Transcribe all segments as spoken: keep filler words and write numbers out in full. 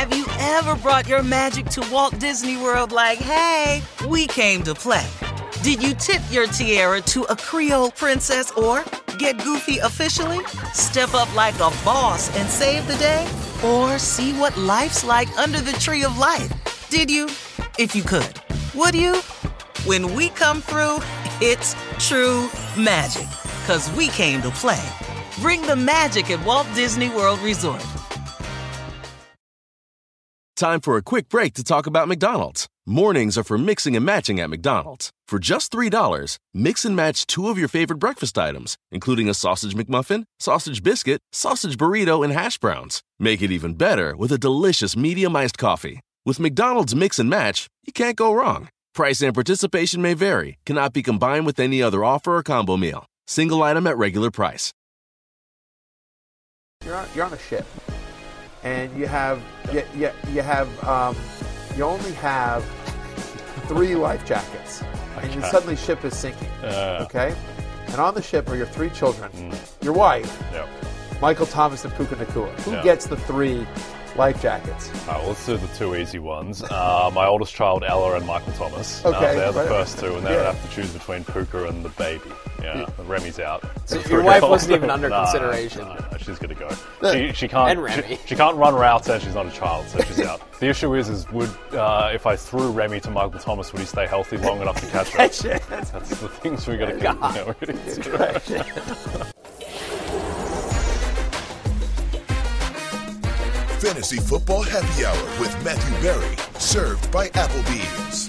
Have you ever brought your magic to Walt Disney World like, hey, we came to play? Did you tip your tiara to a Creole princess or get goofy officially? Step up like a boss and save the day? Or see what life's like under the tree of life? Did you? If you could. Would you? When we come through, it's true magic. 'Cause we came to play. Bring the magic at Walt Disney World Resort. Time for a quick break to talk about McDonald's. Mornings are for mixing and matching at McDonald's. For just three dollars, mix and match two of your favorite breakfast items, including a sausage McMuffin, sausage biscuit, sausage burrito, and hash browns. Make it even better with a delicious medium iced coffee. With McDonald's Mix and Match, you can't go wrong. Price and participation may vary, cannot be combined with any other offer or combo meal. Single item at regular price. You're on, you're on a ship, and you have you, you, you have um, you only have three life jackets, and Okay. you suddenly ship is sinking. Uh. Okay, and on the ship are your three children, Mm. your wife, Yep. Michael Thomas, and Puka Nacua. Who Yeah. gets the three life jackets? All right, well, let's do the two easy ones. Uh, my oldest child, Ella, and Michael Thomas. Okay, Uh, they're the right. first two, and then Yeah. I'd have to choose between Puka and the baby. Yeah, Remy's out. So The your wife three-year-old. wasn't even under Nah, consideration. nah, nah, she's going to go. She, she can't. And Remy. She, she can't run routes, and she's not a child, so she's out. The issue is, is would uh, if I threw Remy to Michael Thomas, would he stay healthy long enough to catch her? That's it. That's the things we got to keep. You know, we gotta consider. Fantasy Football Happy Hour with Matthew Berry, served by Applebee's.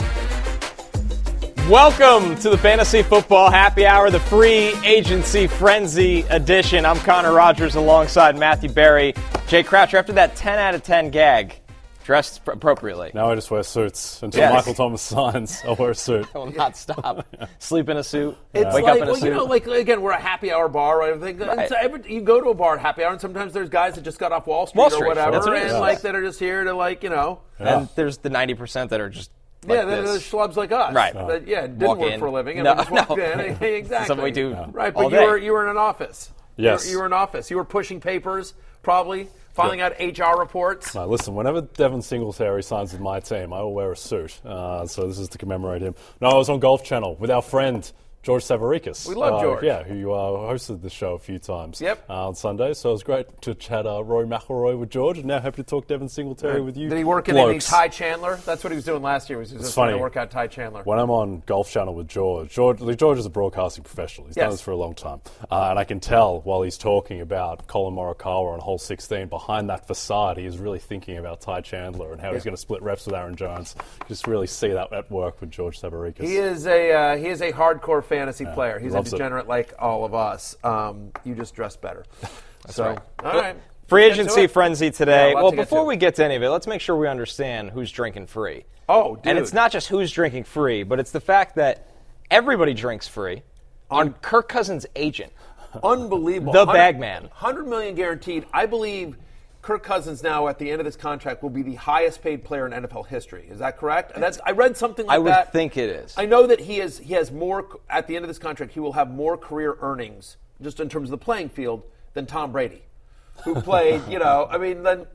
Welcome to the Fantasy Football Happy Hour, the free agency frenzy edition. I'm Connor Rogers alongside Matthew Berry. Jay Croucher, after that ten out of ten gag, dressed appropriately. Now I just wear suits until Yes. Michael Thomas signs. I'll wear a suit. I will not stop. Sleep in a suit, It's wake like, up in a well, suit. you know, like again, we're a happy hour bar, right? Like, Right. it's every, you go to a bar at happy hour, and sometimes there's guys that just got off Wall Street, Wall or Street, whatever, that's what it and is. like that are just here to like you know, And there's the ninety percent that are just like yeah, they're, they're this. schlubs like us, Right. That, yeah, didn't Walk work in. for a living, and No, we just walked no. in. Exactly, Something we do right? all But you day. were you were in an office. Yes. you were, you were in an office. You were pushing papers, probably filing out H R reports. No, listen, whenever Devin Singletary signs with my team, I will wear a suit. Uh, so this is to commemorate him. No, I was on Golf Channel with our friend George Savaricas. We love uh, George. Yeah, who uh, hosted the show a few times Yep. uh, on Sunday. So it was great to chat uh, Rory McIlroy with George, and now happy to talk Devin Singletary with you. Did he work in any Ty Chandler? That's what he was doing last year. Was he was just funny. trying to work out Ty Chandler? When I'm on Golf Channel with George, George, like, George is a broadcasting professional. He's Yes. done this for a long time. Uh, and I can tell while he's talking about Colin Morikawa on hole sixteen, behind that facade, he is really thinking about Ty Chandler and how he's going to split reps with Aaron Jones. Just really see that at work with George Savaricas. He is a uh, he is a hardcore fantasy player. He's a loves it. degenerate like all of us. Um, you just dress better. That's so, right. All right. Free Let's get to agency it. frenzy today. Yeah, a lot well, to get before to. we get to any of it, let's make sure we understand who's drinking free. Oh, dude. And it's not just who's drinking free, but it's the fact that everybody drinks free on Kirk Cousins' agent. Unbelievable. The one hundred bag man. one hundred million guaranteed. I believe Kirk Cousins now at the end of this contract will be the highest paid player in N F L history. Is that correct? That's I read something like I would that. think it is. I know that he is he has more at the end of this contract. He will have more career earnings just in terms of the playing field than Tom Brady, who played. You know, I mean, then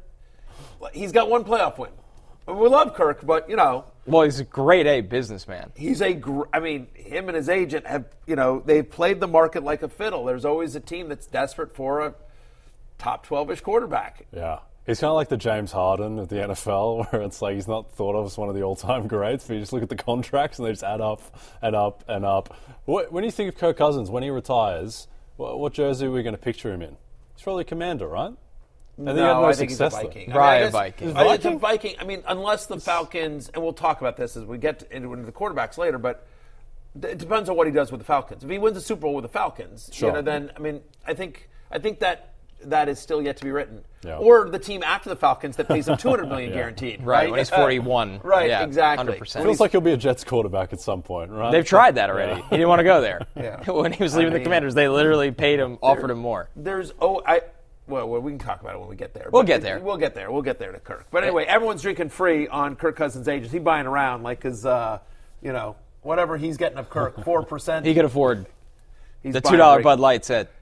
he's got one playoff win. We love Kirk, but you know, Well, he's a grade A businessman. he's a. Gr- I mean, him and his agent have. You know, they've played the market like a fiddle. There's always a team that's desperate for a top twelve-ish quarterback. Yeah. He's kind of like the James Harden of the N F L, where it's like he's not thought of as one of the all-time greats, but you just look at the contracts and they just add up and up and up. What, when you think of Kirk Cousins, when he retires, what, what jersey are we going to picture him in? He's probably a Commander, right? I think he had No, no I think he's a success there. Viking. Probably I a mean, I Viking. guess- I- It's a Viking. I mean, unless the Falcons, and we'll talk about this as we get to, into the quarterbacks later, but it depends on what he does with the Falcons. If he wins the Super Bowl with the Falcons, Sure. you know, then I mean, I think I think that that is still yet to be written. Yeah. Or the team after the Falcons that pays him two hundred million Yeah. guaranteed. Right, Right, when he's forty-one. right, Yeah, exactly. one hundred percent. Feels like he'll be a Jets quarterback at some point, right? They've tried that already. He didn't want to go there. Yeah. When he was leaving I the mean, Commanders, they literally paid him, offered him more. There's oh I. Well, well, we can talk about it when we get there. We'll But get there. We'll get there. We'll get there to Kirk. But anyway, everyone's drinking free on Kirk Cousins' agents. He's buying around like his, uh, you know, whatever he's getting of Kirk, four percent. He could afford He's the buying two dollar free. Bud Lights at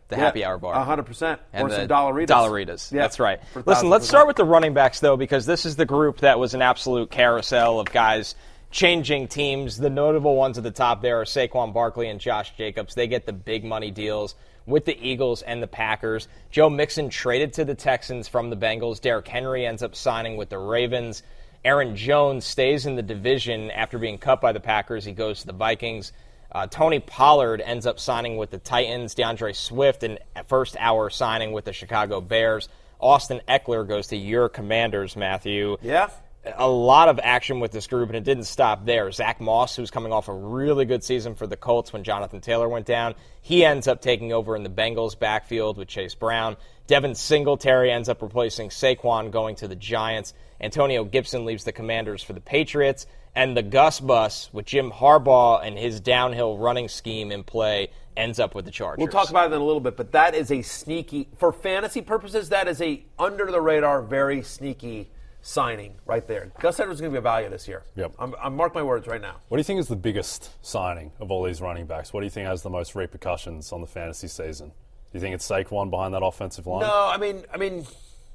the yeah, happy hour bar. one hundred percent. And or the some Dollaritas. Dollaritas. Yeah, That's right. for Listen, let's one thousand percent. start with the running backs, though, because this is the group that was an absolute carousel of guys changing teams. The notable ones at the top there are Saquon Barkley and Josh Jacobs. They get the big money deals with the Eagles and the Packers. Joe Mixon traded to the Texans from the Bengals. Derrick Henry ends up signing with the Ravens. Aaron Jones stays in the division after being cut by the Packers. He goes to the Vikings. Uh, Tony Pollard ends up signing with the Titans. DeAndre Swift, an first hour signing with the Chicago Bears. Austin Eckler goes to your Commanders, Matthew. Yeah. A lot of action with this group, and it didn't stop there. Zach Moss, who's coming off a really good season for the Colts when Jonathan Taylor went down, he ends up taking over in the Bengals backfield with Chase Brown. Devin Singletary ends up replacing Saquon, going to the Giants. Antonio Gibson leaves the Commanders for the Patriots. And the Gus Bus, with Jim Harbaugh and his downhill running scheme in play, ends up with the Chargers. We'll talk about it in a little bit, but that is a sneaky, for fantasy purposes, that is a under-the-radar, very sneaky signing right there. Gus Edwards is going to be a value this year. Yep. I'm, I'm mark my words right now. What do you think is the biggest signing of all these running backs? What do you think has the most repercussions on the fantasy season? Do you think it's Saquon behind that offensive line? No, I mean, I mean,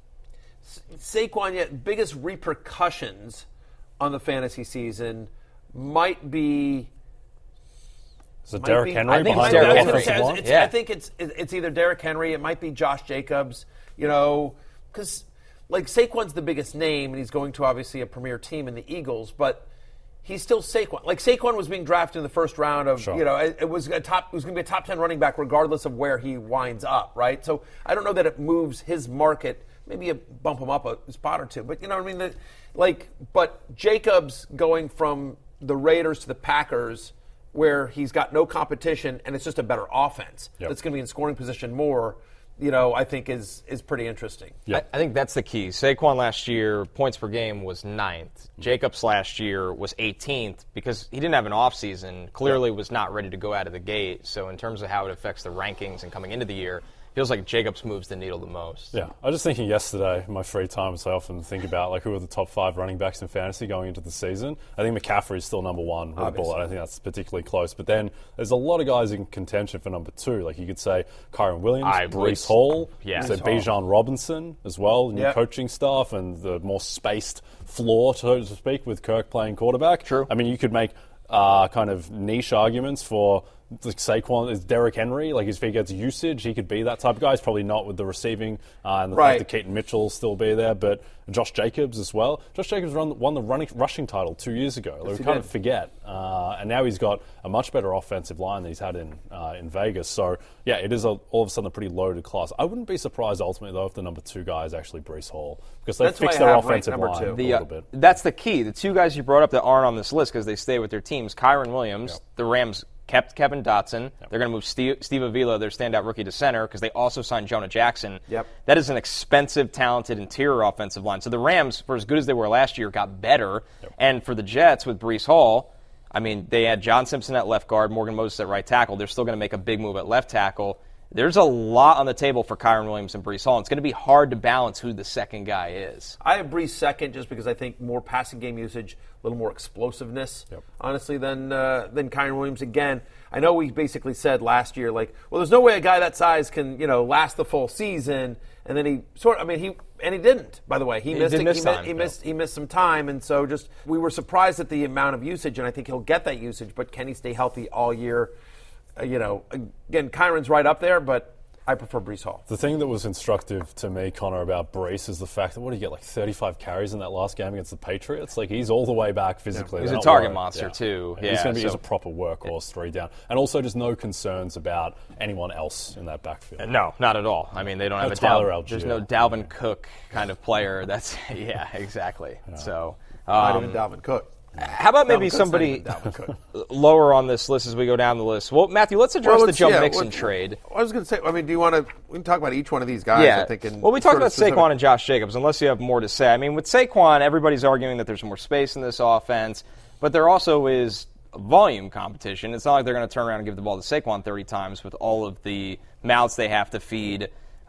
Saquon, yet biggest repercussions on the fantasy season might be. Is it Derrick be, Henry I think behind it's that Derrick offensive Henry. line? It's, Yeah. I think it's it's either Derrick Henry, it might be Josh Jacobs, you know, because like Saquon's the biggest name, and he's going to obviously a premier team in the Eagles, but he's still Saquon. Like Saquon was being drafted in the first round of, Sure. you know, it, it was a top, it was going to be a top ten running back regardless of where he winds up, right? So I don't know that it moves his market. Maybe you bump him up a spot or two, but you know what I mean? The, like, but Jacobs going from the Raiders to the Packers, where he's got no competition and it's just a better offense Yep. that's going to be in scoring position more, you know, I think is is pretty interesting. I, I think that's the key. Saquon last year, points per game was ninth. Jacobs last year was eighteenth because he didn't have an offseason, clearly was not ready to go out of the gate. So in terms of how it affects the rankings and coming into the year, feels like Jacobs moves the needle the most. Yeah, I was just thinking yesterday, in my free time, so I often think about like who are the top five running backs in fantasy going into the season. I think McCaffrey is still number one with the ball. I don't think that's particularly close. But then there's a lot of guys in contention for number two. Like you could say Kyron Williams, I Breece would- Hall, yeah. you could say Breece Hall. Bijan Robinson as well, new Yep. coaching staff and the more spaced floor, so to speak, with Kirk playing quarterback. True. I mean, you could make uh, kind of niche arguments for like Saquon is Derrick Henry. Like if he gets usage, he could be that type of guy. He's probably not with the receiving uh, and the Right. fact that Keaton Mitchell will still be there, but Josh Jacobs as well. Josh Jacobs run, won the running, rushing title two years ago. Like, Yes, we he kind did. of forget, uh, and now he's got a much better offensive line than he's had in uh, in Vegas. So yeah, it is a, all of a sudden a pretty loaded class. I wouldn't be surprised ultimately though if the number two guy is actually Breece Hall because they That's who fixed I their have ranked offensive number line two. a The, uh, little bit. that's the key. The two guys you brought up that aren't on this list because they stay with their teams, Kyron Williams, Yep. the Rams kept Kevin Dotson. They're going to move Steve, Steve Avila, their standout rookie, to center because they also signed Jonah Jackson. Yep. That is an expensive, talented interior offensive line. So the Rams, for as good as they were last year, got better. Yep. And for the Jets with Breece Hall, I mean, they had John Simpson at left guard, Morgan Moses at right tackle. They're still going to make a big move at left tackle. There's a lot on the table for Kyron Williams and Breece Hall. It's going to be hard to balance who the second guy is. I have Breece second just because I think more passing game usage, a little more explosiveness, Yep. honestly, than uh, than Kyron Williams. Again, I know we basically said last year, like, well, there's no way a guy that size can, you know, last the full season. And then he sort of, I mean, he, and he didn't, by the way. He, He missed did it- miss he, mi- time, he yeah. missed he missed some time. And so just, we were surprised at the amount of usage, and I think he'll get that usage, but can he stay healthy all year? Uh, you know, again, Kyron's right up there, but I prefer Breece Hall. The thing that was instructive to me, Connor, about Breece is the fact that what did he get, like thirty-five carries in that last game against the Patriots? Like, he's all the way back physically. He's They're a not target worried. monster, too. he's Yeah, going to be so- he's a proper workhorse, three down. And also just no concerns about anyone else in that backfield. No, not at all. I mean, they don't have No a Tyler Dal- Algier. There's no Dalvin Cook kind of player. That's yeah, exactly. So, Not um, even Dalvin Cook. how about maybe Dalvin Cook's not somebody even Dalvin Cook. lower on this list as we go down the list? Well, Matthew, let's address Well, the let's- Joe yeah, Mixon what- trade. I was going to say, I mean, do you want to, we can talk about each one of these guys, Yeah. I'm thinking. Well, we talked sort of about specific. Saquon and Josh Jacobs, unless you have more to say. I mean, with Saquon, everybody's arguing that there's more space in this offense, but there also is volume competition. It's not like they're going to turn around and give the ball to Saquon thirty times with all of the mouths they have to feed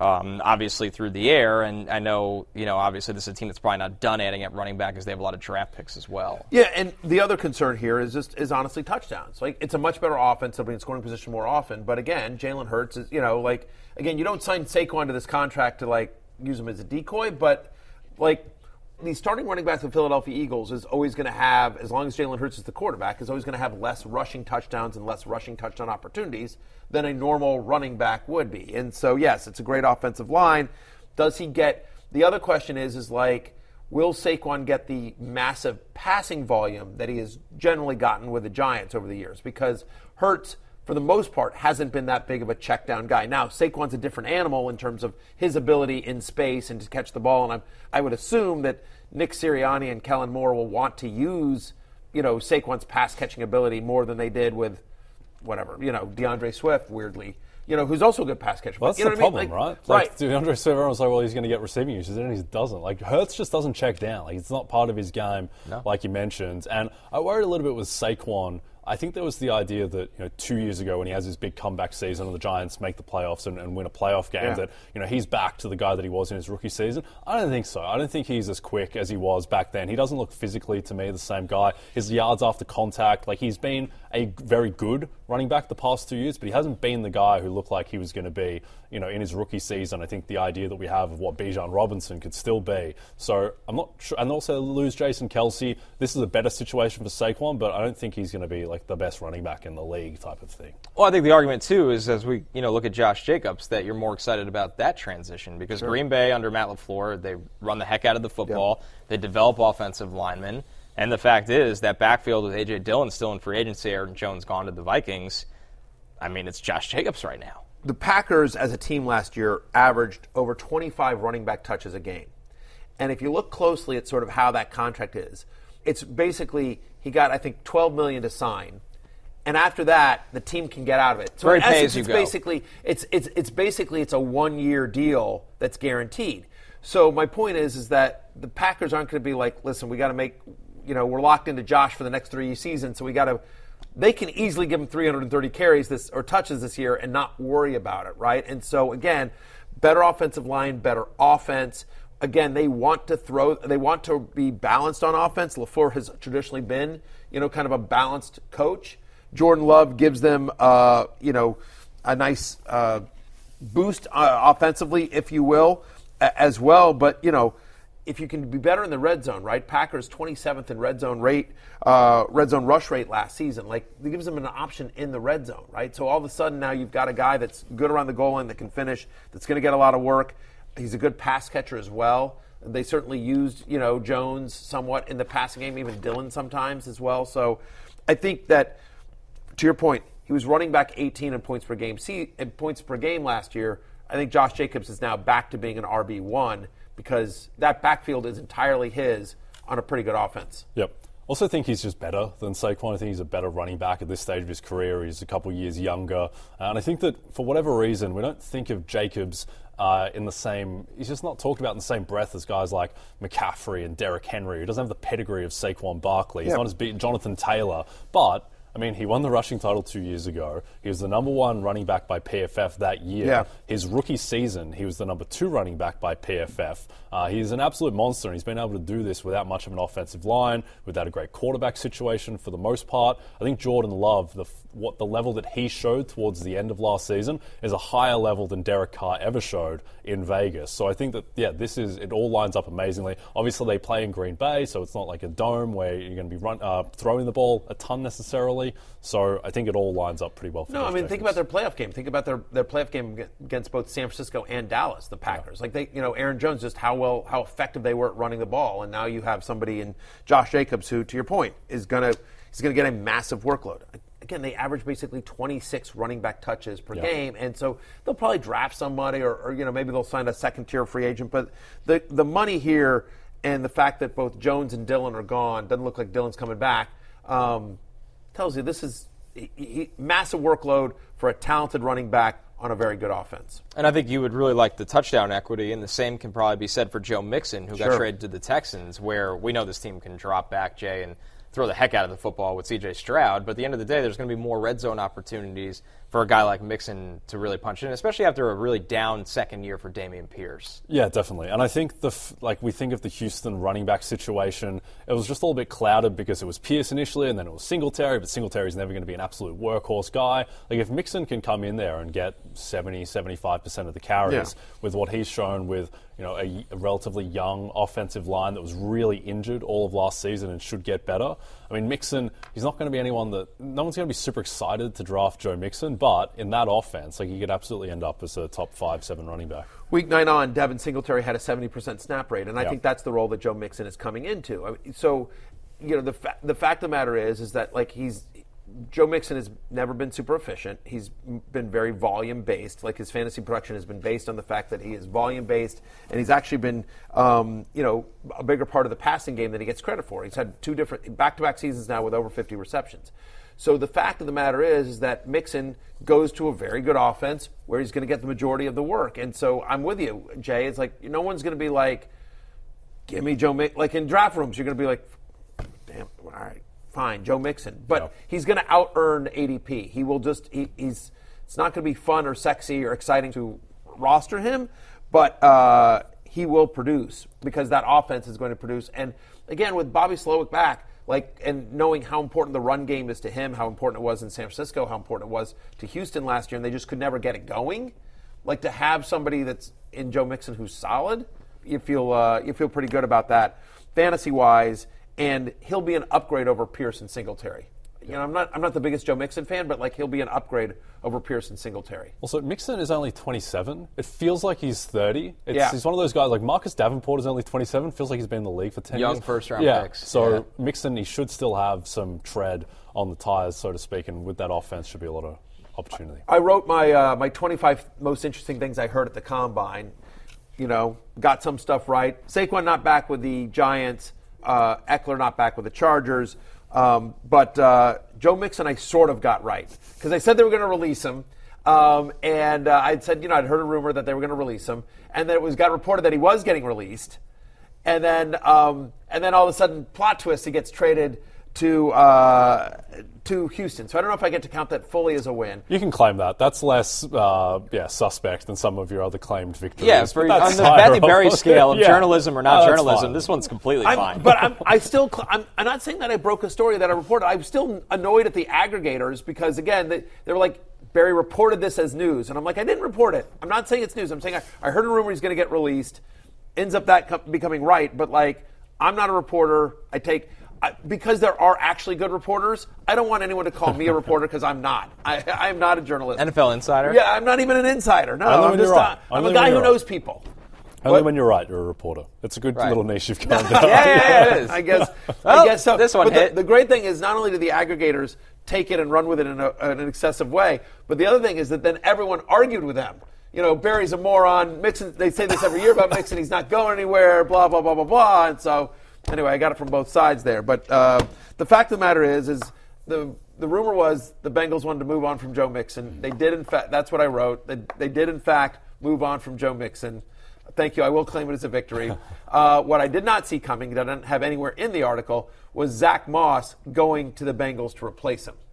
Um, obviously through the air, and I know, you know, obviously this is a team that's probably not done adding at running back because they have a lot of draft picks as well. Yeah, and the other concern here is just is honestly touchdowns. Like, it's a much better offense, they'll be in scoring position more often, but again, Jalen Hurts is, you know, like, again, you don't sign Saquon to this contract to, like, use him as a decoy, but, like, the starting running back of the Philadelphia Eagles is always going to have, as long as Jalen Hurts is the quarterback, is always going to have less rushing touchdowns and less rushing touchdown opportunities than a normal running back would be. And so, yes, it's a great offensive line. Does he get – the other question is, is like, will Saquon get the massive passing volume that he has generally gotten with the Giants over the years? Because Hurts, for the most part, hasn't been that big of a check down guy. Now, Saquon's a different animal in terms of his ability in space and to catch the ball, and I'm, I would assume that Nick Sirianni and Kellen Moore will want to use, you know, Saquon's pass catching ability more than they did with whatever, you know, DeAndre Swift, weirdly, you know, who's also a good pass catcher. Well, that's you know the what problem, I mean? like, right? Like, right. DeAndre Swift, everyone's like, well, he's going to get receiving usage, and he doesn't. Like, Hurts just doesn't check down. Like, it's not part of his game, no. like you mentioned. And I worried a little bit with Saquon. I think there was the idea that, you know, two years ago when he has his big comeback season and the Giants make the playoffs and, and win a playoff game, yeah. that, you know, he's back to the guy that he was in his rookie season. I don't think so. I don't think he's as quick as he was back then. He doesn't look physically, to me, the same guy. His yards after contact, like, he's been a very good running back the past two years, but he hasn't been the guy who looked like he was going to be, you know, in his rookie season. I think the idea that we have of what Bijan Robinson could still be. So I'm not sure. And also lose Jason Kelce. This is a better situation for Saquon, but I don't think he's going to be like the best running back in the league type of thing. Well, I think the argument too is, as we you know look at Josh Jacobs, that you're more excited about that transition because sure. Green Bay under Matt LaFleur, they run the heck out of the football. Yep. They develop offensive linemen. And the fact is that backfield with A J Dillon still in free agency, Aaron Jones gone to the Vikings. I mean, it's Josh Jacobs right now. The Packers as a team last year averaged over twenty-five running back touches a game. And if you look closely at sort of how that contract is, it's basically he got, I think, twelve million dollars to sign. And after that, the team can get out of it. So Very in pay essence, as you it's go. basically it's it's it's basically it's a one-year deal that's guaranteed. So my point is is that the Packers aren't going to be like, listen, we got to make, you know, we're locked into Josh for the next three seasons, so we got to. They can easily give him three hundred thirty carries this or touches this year and not worry about it, right? And so again, better offensive line, better offense. Again, they want to throw. They want to be balanced on offense. LaFleur has traditionally been, you know, kind of a balanced coach. Jordan Love gives them, uh, you know, a nice uh, boost uh, offensively, if you will, a- as well. But you know, if you can be better in the red zone, right? Packers twenty-seventh in red zone rate, uh, red zone rush rate last season. Like, it gives them an option in the red zone, right? So all of a sudden now you've got a guy that's good around the goal line that can finish, that's going to get a lot of work. He's a good pass catcher as well. They certainly used, you know, Jones somewhat in the passing game, even Dillon sometimes as well. So I think that, to your point, he was running back eighteen in points per game. See, in points per game last year, I think Josh Jacobs is now back to being an R B one because that backfield is entirely his on a pretty good offense. Yep. Also think he's just better than Saquon. I think he's a better running back at this stage of his career. He's a couple years younger. Uh, and I think that for whatever reason, we don't think of Jacobs uh, in the same, he's just not talked about in the same breath as guys like McCaffrey and Derrick Henry, who doesn't have the pedigree of Saquon Barkley. He's yep. not as beaten Jonathan Taylor. But I mean, he won the rushing title two years ago. He was the number one running back by P F F that year. Yeah. His rookie season, he was the number two running back by P F F. Uh, he's an absolute monster, and he's been able to do this without much of an offensive line, without a great quarterback situation for the most part. I think Jordan Love, the what the level that he showed towards the end of last season is a higher level than Derek Carr ever showed in Vegas. So I think that, yeah, this is, it all lines up amazingly. Obviously, they play in Green Bay, so it's not like a dome where you're going to be run, uh, throwing the ball a ton necessarily. So I think it all lines up pretty well for No, I mean, Jacobs. think about their playoff game. Think about their, their playoff game against both San Francisco and Dallas, the Packers. Yeah. Like, they, you know, Aaron Jones, just how well, how effective they were at running the ball. And now you have somebody in Josh Jacobs who, to your point, is going to he's going to get a massive workload. Again, they average basically twenty-six running back touches per yeah. game, and so they'll probably draft somebody, or, or you know maybe they'll sign a second-tier free agent. But the the money here and the fact that both Jones and Dillon are gone, doesn't look like Dillon's coming back, um, tells you this is he, he, massive workload for a talented running back on a very good offense. And I think you would really like the touchdown equity, and the same can probably be said for Joe Mixon, who sure. got traded to the Texans, where we know this team can drop back, Jay, and throw the heck out of the football with C J Stroud. But at the end of the day, there's going to be more red zone opportunities for a guy like Mixon to really punch in, especially after a really down second year for Dameon Pierce. Yeah, definitely. And I think the f- like we think of the Houston running back situation, it was just a little bit clouded because it was Pierce initially and then it was Singletary, but Singletary's never going to be an absolute workhorse guy. Like if Mixon can come in there and get seventy, seventy-five percent of the carries Yeah. with what he's shown with, you know, a, a relatively young offensive line that was really injured all of last season and should get better. I mean, Mixon, he's not going to be anyone that, no one's going to be super excited to draft Joe Mixon, but in that offense, like he could absolutely end up as a top five, seven running back. Week nine on, Devin Singletary had a seventy percent snap rate, and I Yeah. think that's the role that Joe Mixon is coming into. I mean, so, you know, the fa- the fact of the matter is, is that like he's Joe Mixon has never been super efficient. He's been very volume based. Like his fantasy production has been based on the fact that he is volume based, and he's actually been, um, you know, a bigger part of the passing game than he gets credit for. He's had two different back to back seasons now with over fifty receptions. So the fact of the matter is, is that Mixon goes to a very good offense where he's going to get the majority of the work. And so I'm with you, Jay. It's like no one's going to be like, give me Joe Mixon. Like in draft rooms, you're going to be like, damn, all right, fine, Joe Mixon. But Yeah. he's going to out-earn A D P. He will just, he, he's, it's not going to be fun or sexy or exciting to roster him, but uh, he will produce because that offense is going to produce. And again, with Bobby Slowick back, like, and knowing how important the run game is to him, how important it was in San Francisco, how important it was to Houston last year, and they just could never get it going. Like to have somebody that's in Joe Mixon who's solid, you feel uh, you feel pretty good about that, fantasy wise, and he'll be an upgrade over Pierce and Singletary. You know, I'm not I'm not the biggest Joe Mixon fan, but like he'll be an upgrade over Pierce and Singletary. Also, Mixon is only twenty-seven. It feels like he's thirty. It's, Yeah. He's one of those guys, like Marcus Davenport is only twenty-seven. Feels like he's been in the league for ten Young years. first-round yeah. picks. So Yeah. Mixon, he should still have some tread on the tires, so to speak, and with that offense should be a lot of opportunity. I wrote my uh, my twenty-five most interesting things I heard at the Combine. You know, got some stuff right. Saquon not back with the Giants. Uh, Eckler not back with the Chargers. Um, but uh, Joe Mixon I sort of got right because I said they were going to release him. Um, and uh, I'd said, you know, I'd heard a rumor that they were going to release him. And then it was got reported that he was getting released. And then um, and then all of a sudden, plot twist, he gets traded to uh, to Houston. So I don't know if I get to count that fully as a win. You can claim that. That's less, uh, yeah, suspect than some of your other claimed victories. Yeah, But for, that's on the higher Matthew up. Berry scale of Yeah. journalism or not Oh, that's journalism, fine. this one's completely I'm, fine. But I'm, I still, I'm, I'm not saying that I broke a story that I reported. I'm still annoyed at the aggregators because, again, they, they were like, Barry reported this as news. And I'm like, I didn't report it. I'm not saying it's news. I'm saying I, I heard a rumor he's going to get released. Ends up that co- becoming right. But, like, I'm not a reporter. I take... I, because there are actually good reporters, I don't want anyone to call me a reporter because I'm not. I, I'm not a journalist. N F L insider? Yeah, I'm not even an insider. No, Only I'm when just you're right. a, I'm Only a when guy who you're knows right. people. Only But- when you're right, you're a reporter. It's a good Right. little niche you've carved out. Yeah, yeah, yeah, it is. I guess. Well, I guess so. this one but hit. The, the great thing is not only do the aggregators take it and run with it in, a, in an excessive way, but the other thing is that then everyone argued with them. You know, Barry's a moron. Mixon. They say this every year about Mixon. He's not going anywhere. Blah blah blah blah blah. And so, anyway, I got it from both sides there. But uh, the fact of the matter is, is the the rumor was the Bengals wanted to move on from Joe Mixon. They did, in fact. That's what I wrote. They, they did, in fact, move on from Joe Mixon. Thank you. I will claim it as a victory. Uh, what I did not see coming, that I didn't have anywhere in the article, was Zach Moss going to the Bengals to replace him.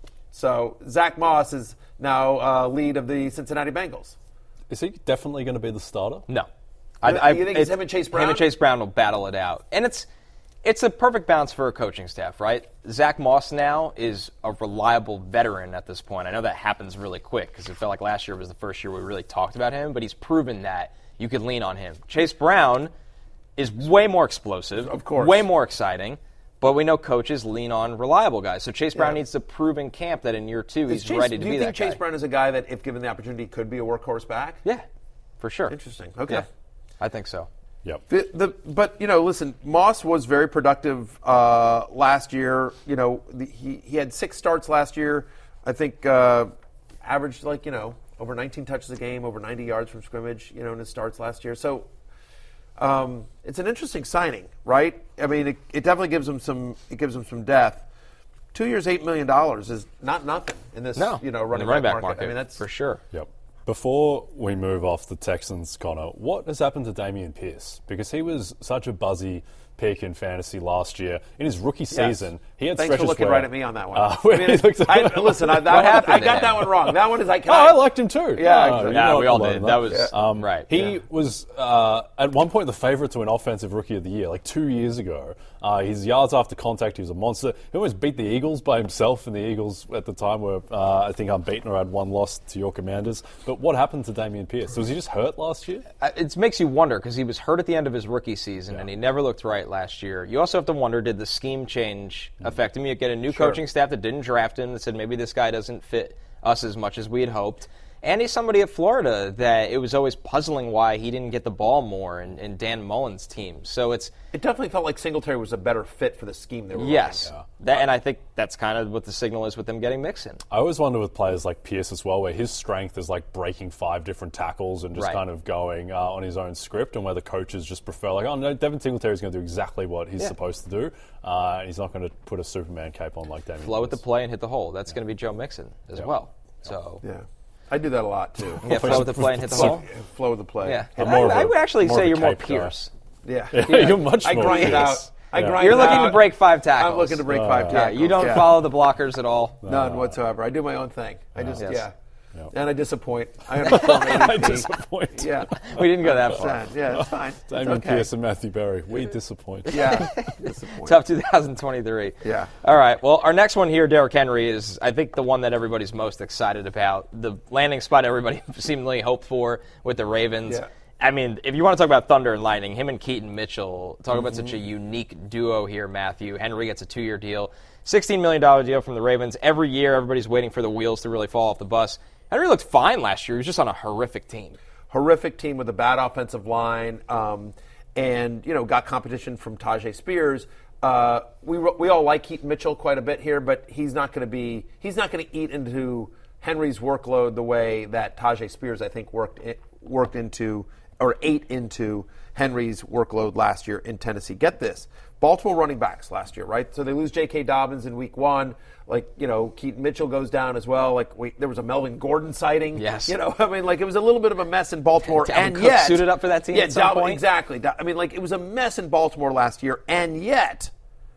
So Zach Moss is now uh, lead of the Cincinnati Bengals. Is he definitely going to be the starter? No. You think it's him and Chase Brown? Him and Chase Brown will battle it out. And it's it's a perfect balance for a coaching staff, right? Zach Moss now is a reliable veteran at this point. I know that happens really quick because it felt like last year was the first year we really talked about him, but he's proven that you could lean on him. Chase Brown is way more explosive, Of course. way more exciting, but we know coaches lean on reliable guys. So Chase Brown Yeah. needs to prove in camp that in year two Is he's Chase- ready to do be you that think Chase guy. Brown is a guy that, if given the opportunity, could be a workhorse back? Yeah, for sure. Interesting. Okay. Yeah, I think so. Yep. The, the, but, you know, listen, Moss was very productive uh, last year. You know, the, he, he had six starts last year. I think uh, averaged, like, you know, over nineteen touches a game, over ninety yards from scrimmage, you know, in his starts last year. So um, it's an interesting signing, right? I mean, it, it definitely gives him some it gives him some depth. Two years, eight million dollars is not nothing in this, No, you know, in running, the running back, back market. market. I mean, that's for sure. Yep. Before we move off the Texans, Connor, what has happened to Dameon Pierce? Because he was such a buzzy pick in fantasy last year. In his rookie season, yes. he had Thanks stretches for looking where, right at me on that one. Uh, I mean, I, listen, I, that one, I got that one wrong. That one is like, oh, I, I liked him too. Yeah, uh, exactly. you yeah, know, we all I did. that. That was yeah. um, right. He yeah. was uh, at one point the favorite to win Offensive Rookie of the Year, like two years ago. Uh, his yards after contact, he was a monster. He almost beat the Eagles by himself, and the Eagles at the time were, uh, I think, unbeaten or had one loss to your Commanders. But what happened to Dameon Pierce? Was he just hurt last year? Uh, it makes you wonder because he was hurt at the end of his rookie season, Yeah. and he never looked right last year. You also have to wonder, did the scheme change affect him? You get a new Sure. coaching staff that didn't draft him, that said maybe this guy doesn't fit us as much as we had hoped. And he's somebody at Florida that it was always puzzling why he didn't get the ball more in, in Dan Mullen's team. So it's It definitely felt like Singletary was a better fit for the scheme they were yes, running. that, and I think that's kind of what the signal is with them getting Mixon. I always wonder with players like Pierce as well, where his strength is like breaking five different tackles and just Right. kind of going uh, on his own script, and where the coaches just prefer, like, oh no, Devin Singletary is going to do exactly what he's Yeah. supposed to do, uh, and he's not going to put a Superman cape on like Dameon Flow with the Pierce. play and hit the hole. That's going to be Joe Mixon as well. So Yeah. I do that a lot, too. yeah, flow with the play and hit the hole. Flow with the play. Yeah, I'm I, more of I a- would actually more of say a you're more cape guy. Pierce. Yeah. You're much I more grind it Pierce. out. I Yeah. grind You're it looking out. to break five tackles. I'm looking to break five Yeah, tackles. you don't yeah. follow the blockers at all. None whatsoever. I do my own thing. I just, Yes. yeah. Yep. And I disappoint. I underperform I A D P. disappoint. Yeah. We didn't go that far. Sad. Yeah, it's fine. It's Dameon okay. Pierce and Matthew Berry, we disappoint. Yeah. Disappoint. Tough two thousand twenty-three. Yeah. All right. Well, our next one here, Derrick Henry, is I think the one that everybody's most excited about. The landing spot everybody seemingly hoped for with the Ravens. Yeah. I mean, if you want to talk about thunder and lightning, him and Keaton Mitchell, talk about Mm-hmm. such a unique duo here, Matthew. Henry gets a two-year deal, sixteen million dollars deal from the Ravens. Every year, everybody's waiting for the wheels to really fall off the bus. Henry looked fine last year. He was just on a horrific team. Horrific team with a bad offensive line, um, and you know got competition from Tajay Spears. Uh, we we all like Keaton Mitchell quite a bit here, but he's not going to be he's not going to eat into Henry's workload the way that Tajay Spears I think worked it, worked into or ate into Henry's workload last year in Tennessee. Get this. Baltimore running backs last year, right? So they lose J K. Dobbins in week one. Like, you know, Keaton Mitchell goes down as well. Like, we, there was a Melvin Gordon sighting. Yes. You know, I mean, like, it was a little bit of a mess in Baltimore. Dalvin and Cook yet. suited up for that team Yeah, at some Dalvin- point? exactly. I mean, like, it was a mess in Baltimore last year. And yet,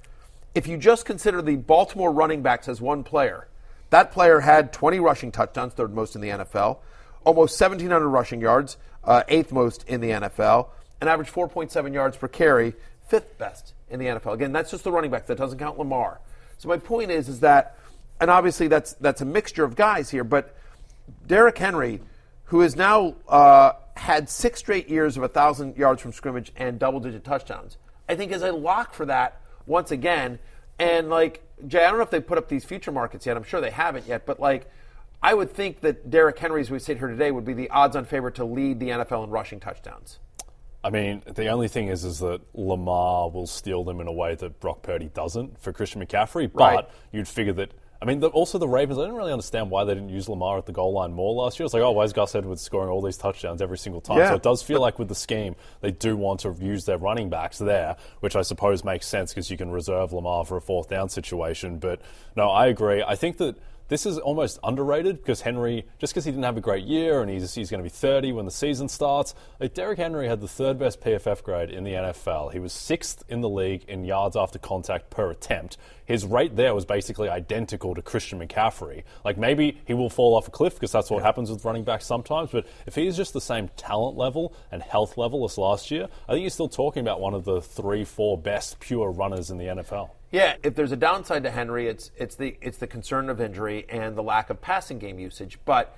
if you just consider the Baltimore running backs as one player, that player had twenty rushing touchdowns, third most in the N F L, almost seventeen hundred rushing yards, uh, eighth most in the N F L, and averaged four point seven yards per carry, fifth best in the N F L. Again, that's just the running backs. That doesn't count Lamar. So my point is, is that, and obviously that's that's a mixture of guys here, but Derrick Henry, who has now uh, had six straight years of one thousand yards from scrimmage and double-digit touchdowns, I think is a lock for that once again. And, like, Jay, I don't know if they put up these future markets yet. I'm sure they haven't yet. But, like, I would think that Derrick Henry, as we sit here today, would be the odds-on favorite to lead the N F L in rushing touchdowns. I mean, the only thing is, is that Lamar will steal them in a way that Brock Purdy doesn't for Christian McCaffrey. But Right. you'd figure that. I mean, the, also the Ravens. I didn't really understand why they didn't use Lamar at the goal line more last year. It's like, oh, why is Gus Edwards scoring all these touchdowns every single time? Yeah. So it does feel like with the scheme, they do want to use their running backs there, which I suppose makes sense because you can reserve Lamar for a fourth down situation. But no, I agree. I think that this is almost underrated because Henry, just because he didn't have a great year and he's he's going to be thirty when the season starts, like Derrick Henry had the third best P F F grade in the N F L. He was sixth in the league in yards after contact per attempt. His rate there was basically identical to Christian McCaffrey. Like maybe he will fall off a cliff because that's what happens with running backs sometimes, but if he's just the same talent level and health level as last year, I think you're still talking about one of the three, four best pure runners in the N F L. Yeah, if there's a downside to Henry, it's it's the it's the concern of injury and the lack of passing game usage. But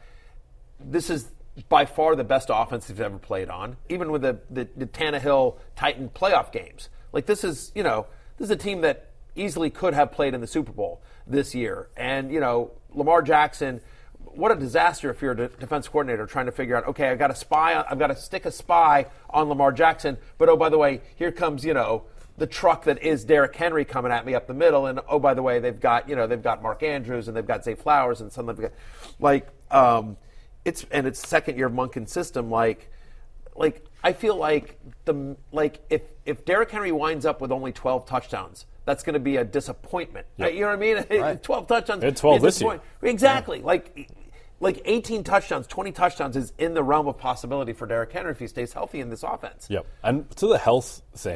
this is by far the best offense he's ever played on, even with the, the, the Tannehill Titan playoff games. Like this is, you know, this is a team that easily could have played in the Super Bowl this year. And, you know, Lamar Jackson, what a disaster if you're a defense coordinator trying to figure out, okay, I've got to spy, I've got to stick a spy on Lamar Jackson, but oh, by the way, here comes, you know, the truck that is Derrick Henry coming at me up the middle, and oh, by the way, they've got, you know, they've got Mark Andrews and they've got Zay Flowers and some got, like, um, it's and it's second year of Monken's system, like, like I feel like the like if if Derrick Henry winds up with only twelve touchdowns, that's going to be a disappointment. Yep. You know what I mean? Right. twelve touchdowns. They had twelve is a this year. disappoint- Exactly. Yeah. Like. Like eighteen touchdowns, twenty touchdowns is in the realm of possibility for Derrick Henry if he stays healthy in this offense. Yep. And to the health thing,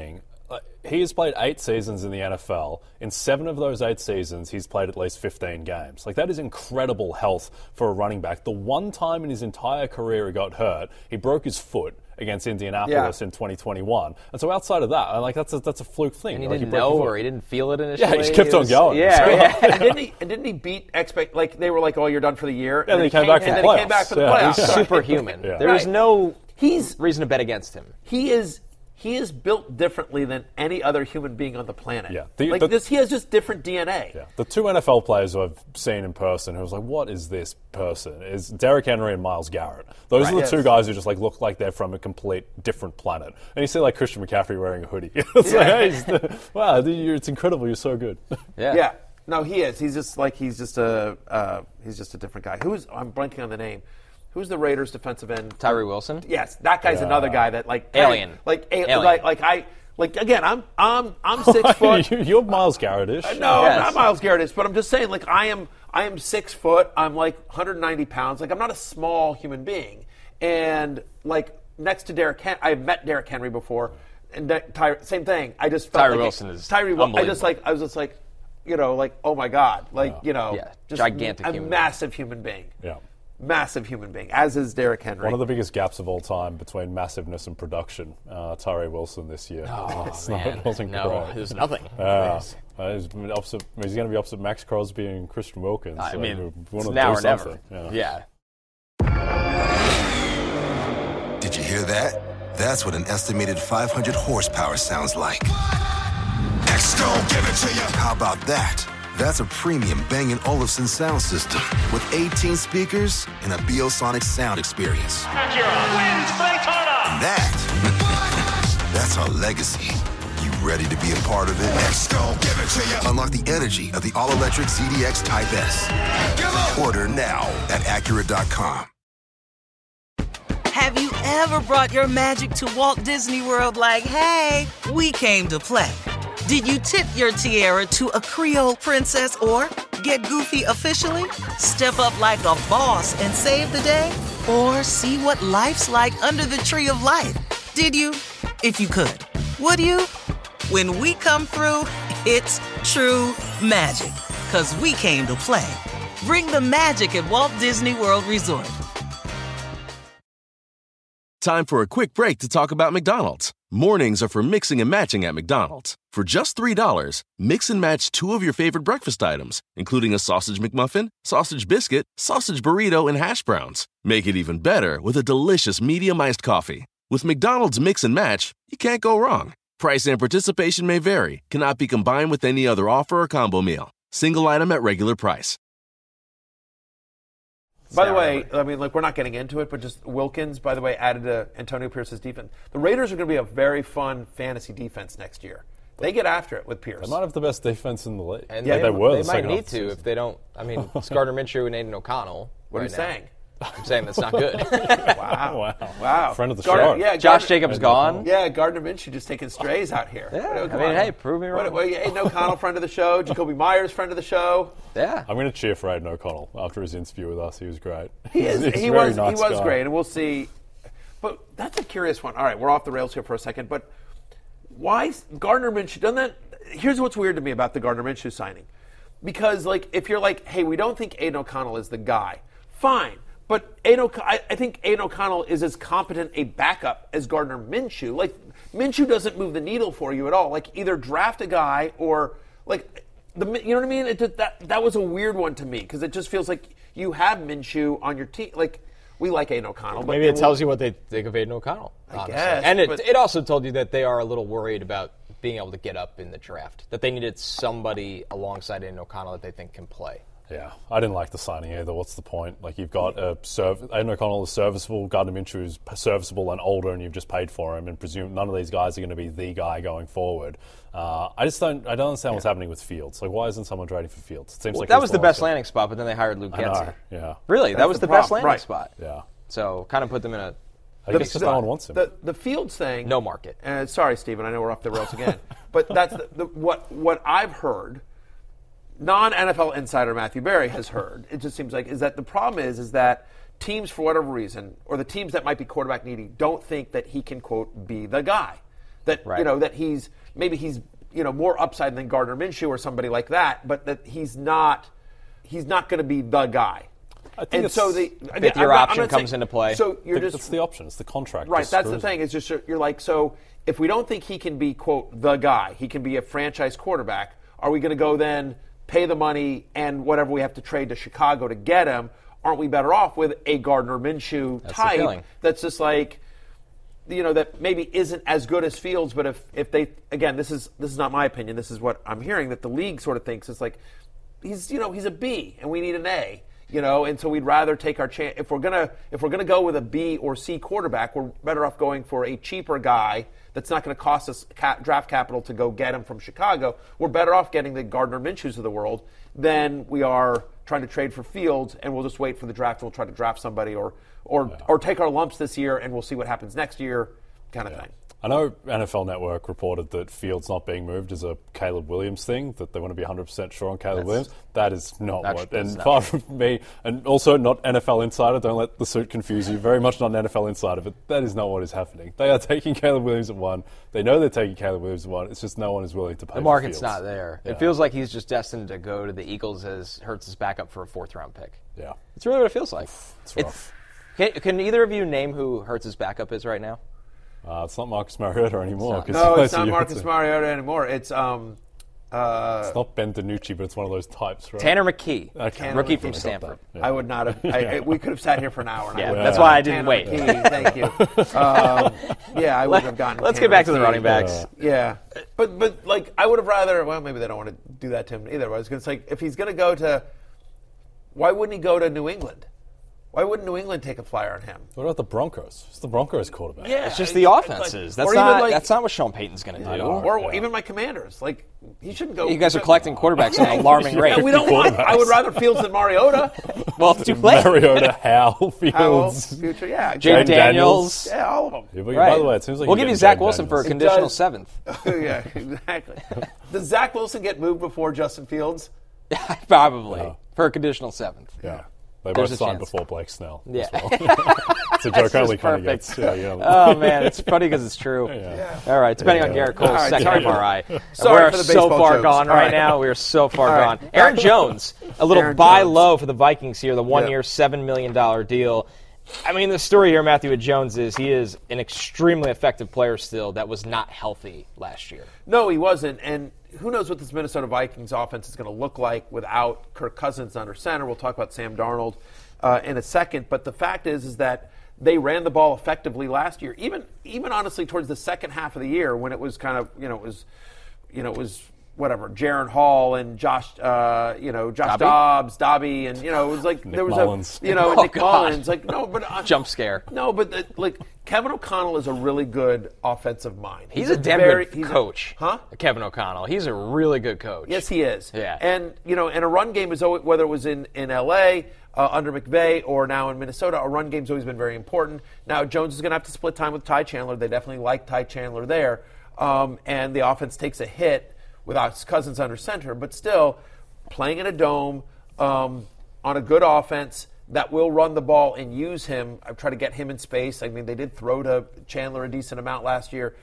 uh, he has played eight seasons in the N F L. In seven of those eight seasons, he's played at least fifteen games. Like, that is incredible health for a running back. The one time in his entire career he got hurt, he broke his foot against Indianapolis yeah. in twenty twenty-one. And so outside of that, I'm like, that's a, that's a fluke thing. And he like, didn't he know or he didn't feel it initially. Yeah, he just kept It on was- going. Yeah, So- yeah. and didn't he? And didn't he beat expect? Like they were like, "Oh, you're done for the year." Yeah, and then he then came back for and the then he came playoffs. back for the Yeah. playoffs. He's Right. superhuman. Yeah. There is Right. no He's reason to bet against him. he is he is built differently than any other human being on the planet. Yeah. The- like the- this, he has just different D N A. Yeah. The two N F L players who I've seen in person who was like, what is this person? Is Derrick Henry and Myles Garrett. Those Right. are the Yes. two guys who just like look like they're from a complete different planet. And you see like Christian McCaffrey wearing a hoodie. It's like, hey, he's- wow, you- it's incredible. You're so good. Yeah. Yeah. No, he is. He's just like he's just a uh, he's just a different guy. Who's I'm blanking on the name. Who's the Raiders defensive end? Tyree Wilson? Yes, that guy's Yeah. another guy that like Alien. Like a, Alien. like like I like again. I'm I'm I'm six foot. You- You're Myles Garrett-ish. No, Yes. I'm not Myles Garrett, but I'm just saying, like, I am I am six foot. I'm like one hundred ninety pounds. Like, I'm not a small human being. And, like, next to Derrick Henry, I've met Derrick Henry before. And that, Ty, same thing. I just felt Tyree like Wilson is Tyree Wil- I unbelievable. just, like, I was just like, you know, like, oh, my God. Like, you know. Yeah, just gigantic A human being. massive human being. Yeah. Massive human being, as is Derrick Henry. One of the biggest gaps of all time between massiveness and production. Uh, Tyree Wilson this year. Oh, It's man. not, it wasn't no, great. there's nothing. Yeah. Uh, he's, opposite, he's going to be opposite Max Crosby and Christian Wilkins. I so mean, we it's wanna now do or never. something. Yeah. Did you hear that? That's what an estimated five hundred horsepower sounds like. X gon' give it to you. How about that? That's a premium Bang and Olufsen sound system with eighteen speakers and a Biosonic sound experience. And that, that's our legacy. You ready to be a part of it? X gon' give it to you. Unlock the energy of the all-electric Z D X Type S. Order now at Acura dot com. Have you ever brought your magic to Walt Disney World like, hey, we came to play? Did you tip your tiara to a Creole princess or get goofy officially? Step up like a boss and save the day? Or see what life's like under the tree of life? Did you? If you could. Would you? When we come through, it's true magic. 'Cause we came to play. Bring the magic at Walt Disney World Resort. Time for a quick break to talk about McDonald's. Mornings are for mixing and matching at McDonald's. For just three dollars, mix and match two of your favorite breakfast items, including a sausage McMuffin, sausage biscuit, sausage burrito, and hash browns. Make it even better with a delicious medium iced coffee. With McDonald's Mix and Match, you can't go wrong. Price and participation may vary, cannot be combined with any other offer or combo meal. Single item at regular price. By the way, I mean, like, we're not getting into it, but just Wilkins, by the way, added to Antonio Pierce's defense. The Raiders are going to be a very fun fantasy defense next year. They get after it with Pierce. They might have the best defense in the league. And yeah, they, they were. They the might second need half of the to season. if they don't. I mean, it's Gardner Minshew and Aiden O'Connell. What right are you now. saying? I'm saying that's not good. Wow. Wow. Wow. Friend of the Gardner, show. Yeah, Josh Gardner, Jacobs gone. Yeah, Gardner Minshew just taking strays out here. Yeah, What- come I mean, on. hey, prove me What- wrong. what- Aiden O'Connell, friend of the show. Jacoby Myers, friend of the show. Yeah. I'm going to cheer for Aiden O'Connell after his interview with us. He was great. He is. He's a he very was. nice he was guy. great, and we'll see. But that's a curious one. All right, we're off the rails here for a second. But why is Gardner Minshew? Doesn't that? Here's what's weird to me about the Gardner Minshew signing, because like if you're like, hey, we don't think Aiden O'Connell is the guy, fine. But Aiden O'C- I, I think Aiden O'Connell is as competent a backup as Gardner Minshew. Like Minshew doesn't move the needle for you at all. Like either draft a guy or like the you know what I mean. It just, that that was a weird one to me because it just feels like you have Minshew on your team. Like we like Aiden O'Connell, but Maybe it tells you what they think of Aiden O'Connell. I honestly. guess, And it, but- it also told you that they are a little worried about being able to get up in the draft. That they needed somebody alongside Aiden O'Connell that they think can play. Yeah, I didn't like the signing either. What's the point? Like, you've got a serv- Aiden O'Connell is serviceable, Gardner Minshew is serviceable and older, and you've just paid for him, and presume none of these guys are going to be the guy going forward. Uh, I just don't. I don't understand what's happening with Fields. Like, why isn't someone trading for Fields? It seems Well, like that he's was the last best guy. landing spot, but then they hired Luke I know. Getsy. Yeah, Really, that That's was the the, best problem, landing right. spot. yeah. So kind of put them in a I guess just no one wants him. The, the Fields thing. no market. Uh, sorry, Stephen. I know we're off the rails again, but that's the, the, what what I've heard. Non-N F L insider Matthew Berry has heard. It just seems like is that the problem is is that teams for whatever reason, or the teams that might be quarterback needy, don't think that he can quote be the guy. That Right. you know that he's maybe he's you know more upside than Gardner Minshew or somebody like that, but that he's not he's not going to be the guy. I think and so the fifth year option comes saying, into play. So you're just that's the option. It's the contract. Right. That's the thing. It's just you're like so. If we don't think he can be quote the guy, he can be a franchise quarterback. Are we going to go then pay the money and whatever we have to trade to Chicago to get him? Aren't we better off with a Gardner Minshew that's type that's just like, you know, that maybe isn't as good as Fields, but if if they again, this is this is not my opinion. This is what I'm hearing that the league sort of thinks. It's like he's you know he's a B and we need an A. You know, and so we'd rather take our chance if we're gonna if we're gonna go with a B or C quarterback. We're better off going for a cheaper guy that's not going to cost us cap, draft capital to go get him from Chicago. We're better off getting the Gardner Minshews of the world than we are trying to trade for Fields. And we'll just wait for the draft. And we'll try to draft somebody or or yeah. or take our lumps this year, and we'll see what happens next year, kind of yeah. thing. I know N F L Network reported that Fields not being moved is a Caleb Williams thing, that they want to be one hundred percent sure on Caleb that's, Williams. That is not what. And not far from me, and also not N F L Insider, don't let the suit confuse you, very much not an N F L Insider, but that is not what is happening. They are taking Caleb Williams at one. They know they're taking Caleb Williams at one. It's just no one is willing to pay The for market's Fields. not there. Yeah. It feels like he's just destined to go to the Eagles as Hurts' backup for a fourth-round pick. Yeah. It's really what it feels like. It's rough. It's, can, can either of you name who Hurts' backup is right now? Uh, it's not Marcus Mariota anymore. It's not. No, it's not Marcus Mariota anymore. It's um, uh, it's not Ben DiNucci, but it's one of those types, right? Tanner McKee, okay. rookie McKee. from Stanford. Yeah. I would not have. I, I, we could have sat here for an hour. And yeah, I would that's have why I didn't Tanner wait. McKee, thank you. Um, yeah, I would have gotten. Let's Tanner get back to McKee. the running backs. Uh, yeah, but but like I would have rather. Well, maybe they don't want to do that to him either. But I was going to say if he's going to go to, why wouldn't he go to New England? Why wouldn't New England take a flyer on him? What about the Broncos? It's the Broncos quarterback. Yeah, it's just the offenses. Like, that's not. like, that's not what Sean Payton's going to do. Or yeah. even my Commanders. Like he shouldn't go. You guys are collecting quarterbacks at an alarming rate. We don't want. I would rather Fields than Mariota. Well, it's too late. Mariota, Howell, Fields, Howell, future, yeah, Jay Daniels. yeah, all of them. Yeah, but Right. By the way, it seems like we'll you're give you getting Zach Jay Wilson for a Daniels. conditional does. seventh. Yeah, exactly. Does Zach Wilson get moved before Justin Fields? Probably No. for a conditional seventh. Yeah. They There's both a signed chance. before Blake Snell. Yeah. As well. It's a joke That's only just kind of perfect. gets. Yeah, you know. Oh man, it's funny because it's true. Yeah. All right, depending Yeah. on Garrett Cole's All right, second sorry. M R I, Sorry we're for the so baseball far jokes. gone All right right. now. We are so far All right. gone. Aaron Jones, a little Aaron buy Jones. low for the Vikings here, the one-year, Yeah. seven million dollars deal. I mean, the story here, Matthew, with Jones is he is an extremely effective player still that was not healthy last year. No, he wasn't. And who knows what this Minnesota Vikings offense is going to look like without Kirk Cousins under center. We'll talk about Sam Darnold uh, in a second. But the fact is, is that they ran the ball effectively last year. Even, even honestly, towards the second half of the year, when it was kind of, you know, it was, you know, it was whatever, Jaron Hall and Josh, uh, you know, Josh Dobby? Dobbs, Dobby, and you know, it was like Nick there was Mullins. a, you know, Oh, Nick God. Mullins. Like no, but uh, Jump scare. No, but the, like Kevin O'Connell is a really good offensive mind. He's, a damn very, good he's a- coach. huh? Kevin O'Connell. He's a really good coach. Yes, he is. Yeah. And, you know, and a run game is always, whether it was in, in L A uh, under McVay or now in Minnesota, a run game's always been very important. Now, Jones is going to have to split time with Ty Chandler. They definitely like Ty Chandler there. Um, and the offense takes a hit without Cousins under center. But still, playing in a dome um, on a good offense that will run the ball and use him, I try to get him in space. I mean, they did throw to Chandler a decent amount last year.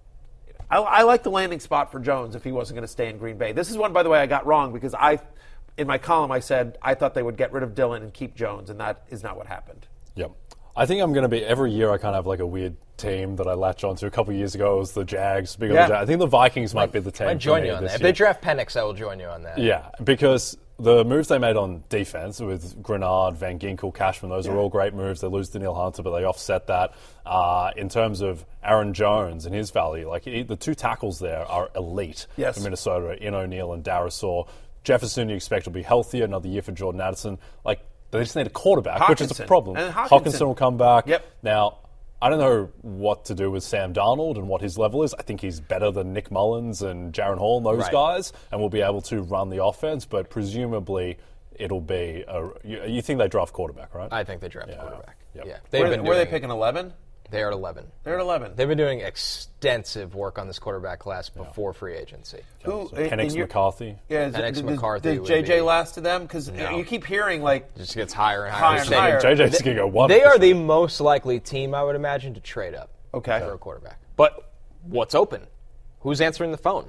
I, I like the landing spot for Jones if he wasn't going to stay in Green Bay. This is one, by the way, I got wrong because I, in my column, I said I thought they would get rid of Dillon and keep Jones, and that is not what happened. Yep. I think I'm going to be, every year I kind of have like a weird team that I latch onto. A couple of years ago it was the Jags. Big on Yeah. the Jags. I think the Vikings might be the team. I'd join for me you on this that. If year. they draft Penix, I will join you on that. Yeah, because the moves they made on defense with Grenard, Van Ginkel, Cashman, those are all great moves. They lose Daniil Hunter, but they offset that. Uh, in terms of Aaron Jones and his value, like he, the two tackles there are elite Yes. for Minnesota, in O'Neal and Darisaw. Jefferson you expect will be healthier, another year for Jordan Addison. Like, they just need a quarterback, which is a Hawkinson. problem. And Hawkinson. will come back. Yep. Now, I don't know what to do with Sam Darnold and what his level is. I think he's better than Nick Mullins and Jaron Hall and those Right. guys, and will be able to run the offense, but presumably it'll be a, you, you think they draft quarterback, right? I think they draft a Yeah. quarterback. Yep. Yeah. They've Where, been where are they doing- picking eleven? They're at eleven. They're at eleven. They've been doing extensive work on this quarterback class before free agency. Who? So and- Penix and you're- McCarthy. Yeah, is, Penix does, McCarthy Does would J J be- last to them? Because No. you keep hearing like It just gets higher and Higher higher. and Steady. higher. J J's going to go one. They for are sure. the most likely team, I would imagine, to trade up Okay. for a quarterback. But what's open? Who's answering the phone?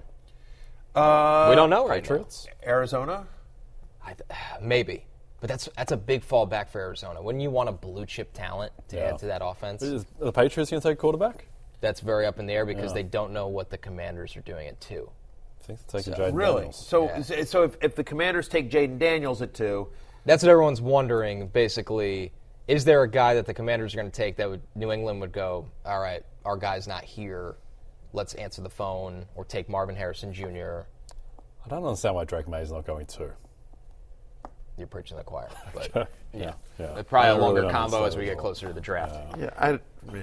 Uh, we don't know right Patriots? now. Arizona? I th- maybe. But that's that's a big fallback for Arizona. Wouldn't you want a blue-chip talent to Yeah. add to that offense? Is the Patriots going to take quarterback? That's very up in the air because Yeah. they don't know what the Commanders are doing at two. I think they're taking So- Jaden Really? Daniels. So, Yeah. so if, if the Commanders take Jaden Daniels at two, That's what everyone's wondering, basically. Is there a guy that the Commanders are going to take that would, New England would go, all right, our guy's not here, let's answer the phone, or take Marvin Harrison Junior? I don't understand why Drake May's not going to. You're preaching to the choir. But yeah, yeah. It's probably I a really longer don't combo understand as we it get at all. closer to the draft. yeah, I, yeah.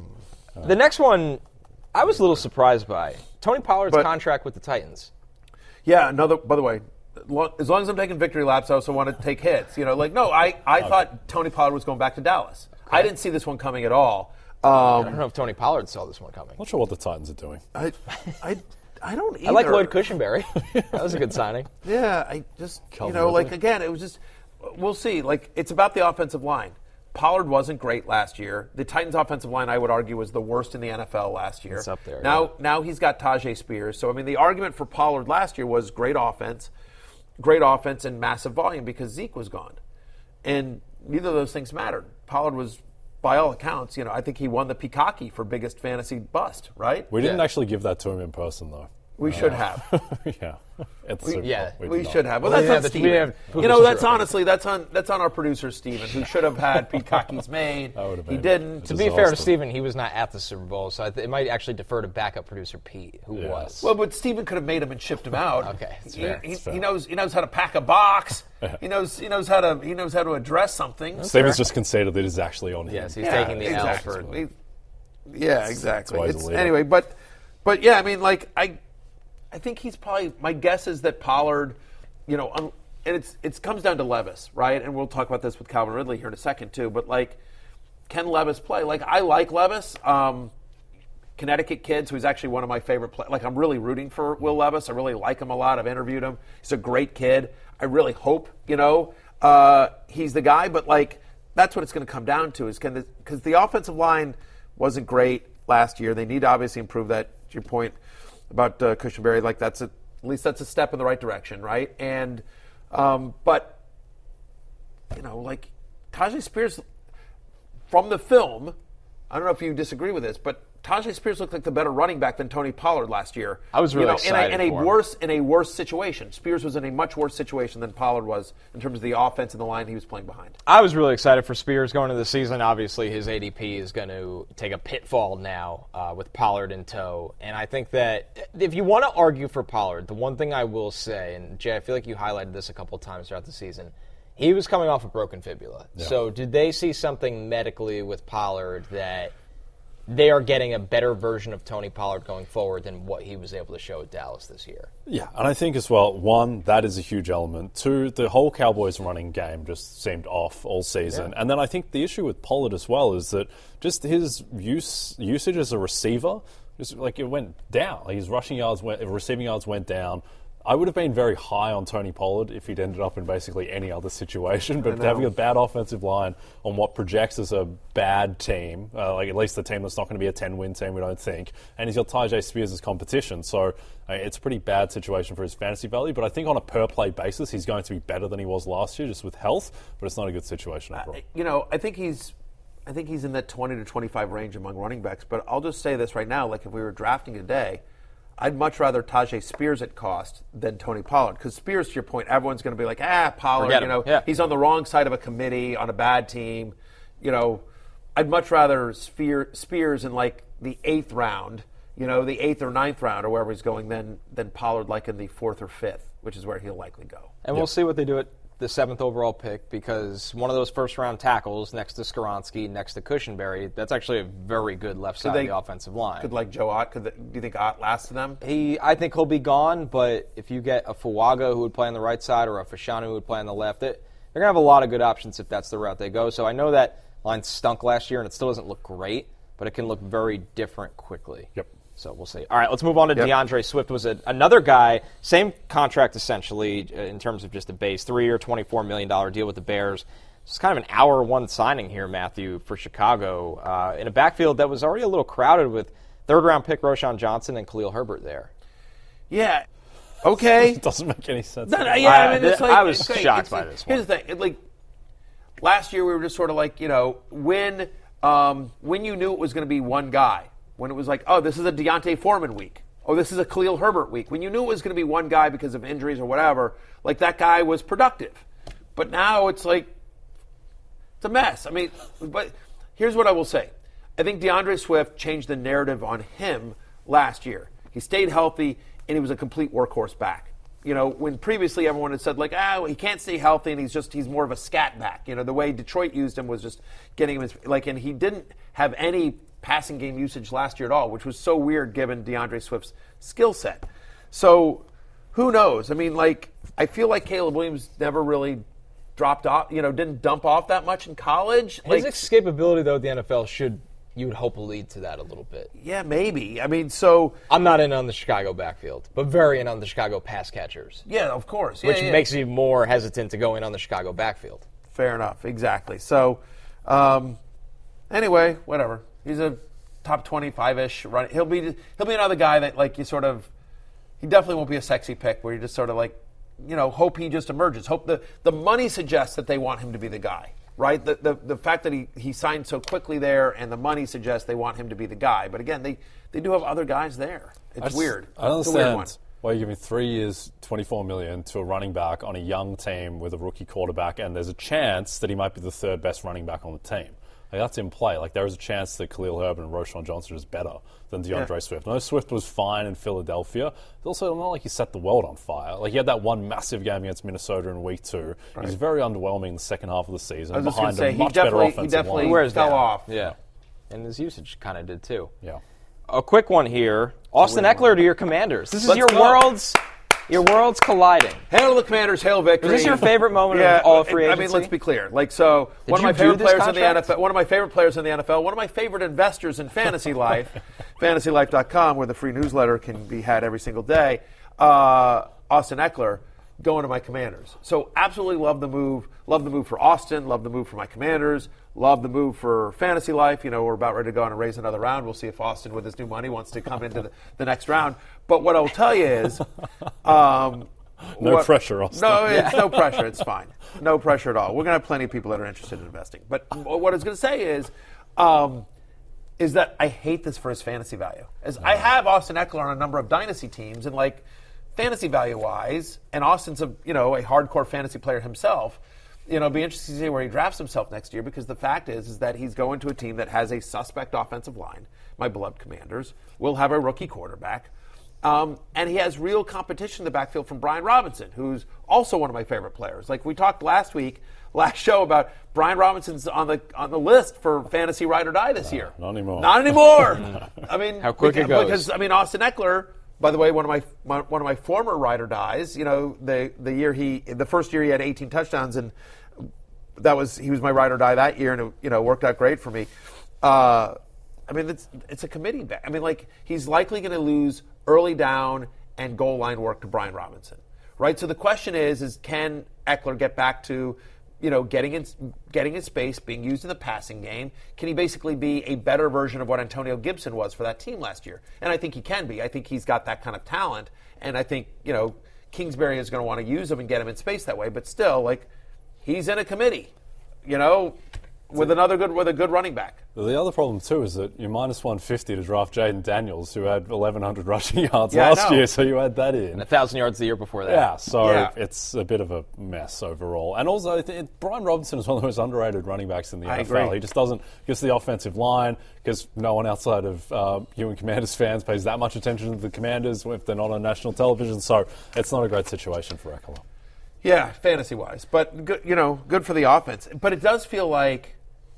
The next one, I was a little surprised by. Tony Pollard's But- contract with the Titans. Yeah, another, by the way, lo- as long as I'm taking victory laps, I also want to take hits. You know, like, no, I, I thought Tony Pollard was going back to Dallas. I didn't see this one coming at all. I Um, don't know if Tony Pollard saw this one coming. Not sure what the Titans are doing. I, I, I don't either. I like Lloyd Cushenberry. That was a good signing. Yeah, I just, you Calvin know, like, Ridley. again, it was just, we'll see. Like, it's about the offensive line. Pollard wasn't great last year. The Titans' offensive line, I would argue, was the worst in the N F L last year. It's up there, Now, yeah. now he's got Tajay Spears. So, I mean, the argument for Pollard last year was great offense, great offense and massive volume because Zeke was gone. And neither of those things mattered. Pollard was, by all accounts, you know, I think he won the Peacocky for biggest fantasy bust, right? We didn't Yeah. actually give that to him in person, though. We should have. yeah, it's We- Super yeah, Bowl. We did should not. have. Well, Well, that's yeah, on but we Steven. didn't have You know, that's Trophy. honestly that's on that's on our producer Steven, who should have had Pete Cocky's made. That would have He been- didn't. To be fair to Disaster. Steven, he was not at the Super Bowl, so I th- it might actually defer to backup producer Pete, who Yeah. was. Well, but Steven could have made him and shipped him out. Okay, that's he, fair. he, That's fair. he knows he knows how to pack a box. he knows he knows how to he knows how to address something. Steven's just conceded that it's actually on him. yes, he's Yeah, taking the exactly. L for. We- Yeah, exactly. why he's a It's- leader. anyway, but but yeah, I mean, like I, I think he's probably. My guess is that Pollard, you know, um, and it's it comes down to Levis, right? And we'll talk about this with Calvin Ridley here in a second too. But like, can Levis play? Like, I like Levis. Um, Connecticut kid, so he's actually one of my favorite players. Like, I'm really rooting for Will Levis. I really like him a lot. I've interviewed him. He's a great kid. I really hope, you know, uh, he's the guy. But, like, that's what it's going to come down to is can the, because the offensive line wasn't great last year. They need to obviously improve that. To your point about uh, Cushenberry, like, that's a, at least that's a step in the right direction, right? And, um, but, you know, like, Tajay Spears, from the film, I don't know if you disagree with this, but Tajay Spears looked like the better running back than Tony Pollard last year. I was really you know, excited in a, in for a him. worse in a worse situation. Spears was in a much worse situation than Pollard was in terms of the offense and the line he was playing behind. I was really excited for Spears going into the season. Obviously, his A D P is going to take a pitfall now uh, with Pollard in tow. And I think that if you want to argue for Pollard, the one thing I will say, and Jay, I feel like you highlighted this a couple of times throughout the season, he was coming off a broken fibula. Yeah. So did they see something medically with Pollard that they are getting a better version of Tony Pollard going forward than what he was able to show at Dallas this year? Yeah, and I think as well, one, that is a huge element. Two, the whole Cowboys running game just seemed off all season. Yeah. And then I think the issue with Pollard as well is that just his use usage as a receiver, just like it went down. Like his rushing yards went, receiving yards went down. I would have been very high on Tony Pollard if he'd ended up in basically any other situation, but having a bad offensive line on what projects as a bad team, uh, like at least the team that's not going to be a ten-win team, we don't think, and he's got Tajay Spears as competition, so uh, it's a pretty bad situation for his fantasy value, but I think on a per-play basis, he's going to be better than he was last year, just with health, but it's not a good situation overall. You know, I think he's I think he's in that twenty to twenty-five range among running backs, but I'll just say this right now, like if we were drafting today, I'd much rather Tajay Spears at cost than Tony Pollard. Because Spears, to your point, everyone's going to be like, ah, Pollard, Forget you him. know, Yeah. he's on the wrong side of a committee, on a bad team. You know, I'd much rather Spear, Spears in like the eighth round, you know, the eighth or ninth round or wherever he's going, than, than Pollard like in the fourth or fifth, which is where he'll likely go. And we'll see what they do at the seventh overall pick, because one of those first-round tackles next to Skoronski, next to Cushenberry, that's actually a very good left side they- of the offensive line. Could like Joe Ott, could the, do you think Ott lasts to them? He, I think he'll be gone, but if you get a Fuaga who would play on the right side or a Fashanu who would play on the left, it, they're going to have a lot of good options if that's the route they go. So I know that line stunk last year, and it still doesn't look great, but it can look very different quickly. Yep. So we'll see. All right, let's move on to Yep. DeAndre Swift. Was a, another guy, same contract essentially uh, in terms of just a base, three-year, twenty-four million dollars deal with the Bears. It's kind of an hour one signing here, Matthew, for Chicago, uh, in a backfield that was already a little crowded with Third round pick Roschon Johnson and Khalil Herbert there. Yeah. Okay. It doesn't make any sense. No, no, yeah, I mean, it's like, I was it's like, shocked it's by like, this one. Here's the thing. It, like, last year we were just sort of like, you know, when um, when you knew it was going to be one guy, when it was like, oh, this is a Deontay Foreman week. Oh, this is a Khalil Herbert week. When you knew it was going to be one guy because of injuries or whatever, like that guy was productive. But now it's like, it's a mess. I mean, but here's what I will say. I think DeAndre Swift changed the narrative on him last year. He stayed healthy, and he was a complete workhorse back. You know, when previously everyone had said, like, ah, well, he can't stay healthy, and he's just, he's more of a scat back. You know, the way Detroit used him was just getting him, his, like, and he didn't have any passing game usage last year at all, which was so weird given DeAndre Swift's skill set. So, who knows? I mean, like, I feel like Caleb Williams never really dropped off, you know, didn't dump off that much in college. His like, escapability, though, at the N F L should, you would hope, lead to that a little bit. Yeah, maybe. I mean, so... I'm not in on the Chicago backfield, but very in on the Chicago pass catchers. Yeah, of course. Yeah, which yeah. makes me more hesitant to go in on the Chicago backfield. Fair enough. Exactly. So, um, anyway, whatever. He's a top twenty-five-ish run. He'll be he'll be another guy that, like, you sort of... He definitely won't be a sexy pick where you just sort of, like, you know, hope he just emerges. Hope the, the money suggests that they want him to be the guy. Right, the, the the fact that he, he signed so quickly there, and the money suggests they want him to be the guy. But again, they, they do have other guys there. It's I just, weird. I don't it's a weird one. understand why you give me three years, twenty-four million dollars to a running back on a young team with a rookie quarterback, and there's a chance that he might be the third best running back on the team. Like, that's in play. Like, there is a chance that Khalil Herbert and Roschon Johnson is better than DeAndre Yeah. Swift. No, Swift was fine in Philadelphia. It's also not like he set the world on fire. Like, he had that one massive game against Minnesota in week two. Right. He's very underwhelming in the second half of the season I was just behind gonna a say, he much better definitely- he offensive definitely- line. He wears fell down. off. Yeah. And his usage kind of did, too. Yeah. A quick one here. Austin Eckler to your Commanders. This is Let's your go. worlds, your worlds colliding. Hail the Commanders, hail victory. Was this your favorite moment yeah, of all of free I agency? mean, let's be clear. Like, so Did one of you my do favorite this players in the N contract? F L. One of my favorite players in the N F L. One of my favorite investors in fantasy life, fantasy life dot com, where the free newsletter can be had every single day. Uh, Austin Eckler going to my Commanders. So absolutely love the move. Love the move for Austin. Love the move for my Commanders. Love the move for fantasy life. You know, we're about ready to go on and raise another round. We'll see if Austin, with his new money, wants to come into the, the next round. But what I'll tell you is, um, No what- pressure, Austin. No, it's no pressure. It's fine. No pressure at all. We're going to have plenty of people that are interested in investing. But what I was going to say is, um, is that I hate this for his fantasy value. As I have Austin Eckler on a number of dynasty teams, and like fantasy value wise, and Austin's a you know a hardcore fantasy player himself. You know, it'd be interesting to see where he drafts himself next year, because the fact is, is that he's going to a team that has a suspect offensive line. My beloved Commanders will have a rookie quarterback. Um, and he has real competition in the backfield from Brian Robinson, who's also one of my favorite players. Like we talked last week, last show, about Brian Robinson's on the on the list for fantasy ride or die this year. Not anymore. Not anymore. I mean, How quick because, it goes. Because I mean, Austin Eckler, by the way, one of my, my one of my former ride or dies. You know, the the year he, the first year he had eighteen touchdowns, and that was he was my ride or die that year, and it, you know worked out great for me. Uh, I mean, it's it's a committee back. I mean, like he's likely going to lose early down and goal line work to Brian Robinson, right? So the question is, is can Eckler get back to, you know, getting in, getting in space, being used in the passing game? Can he basically be a better version of what Antonio Gibson was for that team last year? And I think he can be. I think he's got that kind of talent, and I think, you know, Kingsbury is going to want to use him and get him in space that way. But still, like, he's in a committee, you know, with another good with a good running back. The other problem, too, is that you're minus one fifty to draft Jaden Daniels, who had eleven hundred rushing yards Yeah, I last know. year, so you add that in. And a thousand yards the year before that. Yeah, so Yeah. it's a bit of a mess overall. And also, I think Brian Robinson is one of the most underrated running backs in the I N F L. agree. He just doesn't, because the offensive line, because no one outside of uh, you and Commanders fans pays that much attention to the Commanders if they're not on national television, so it's not a great situation for Eckler. Yeah, fantasy-wise. But, good, you know, good for the offense. But it does feel like,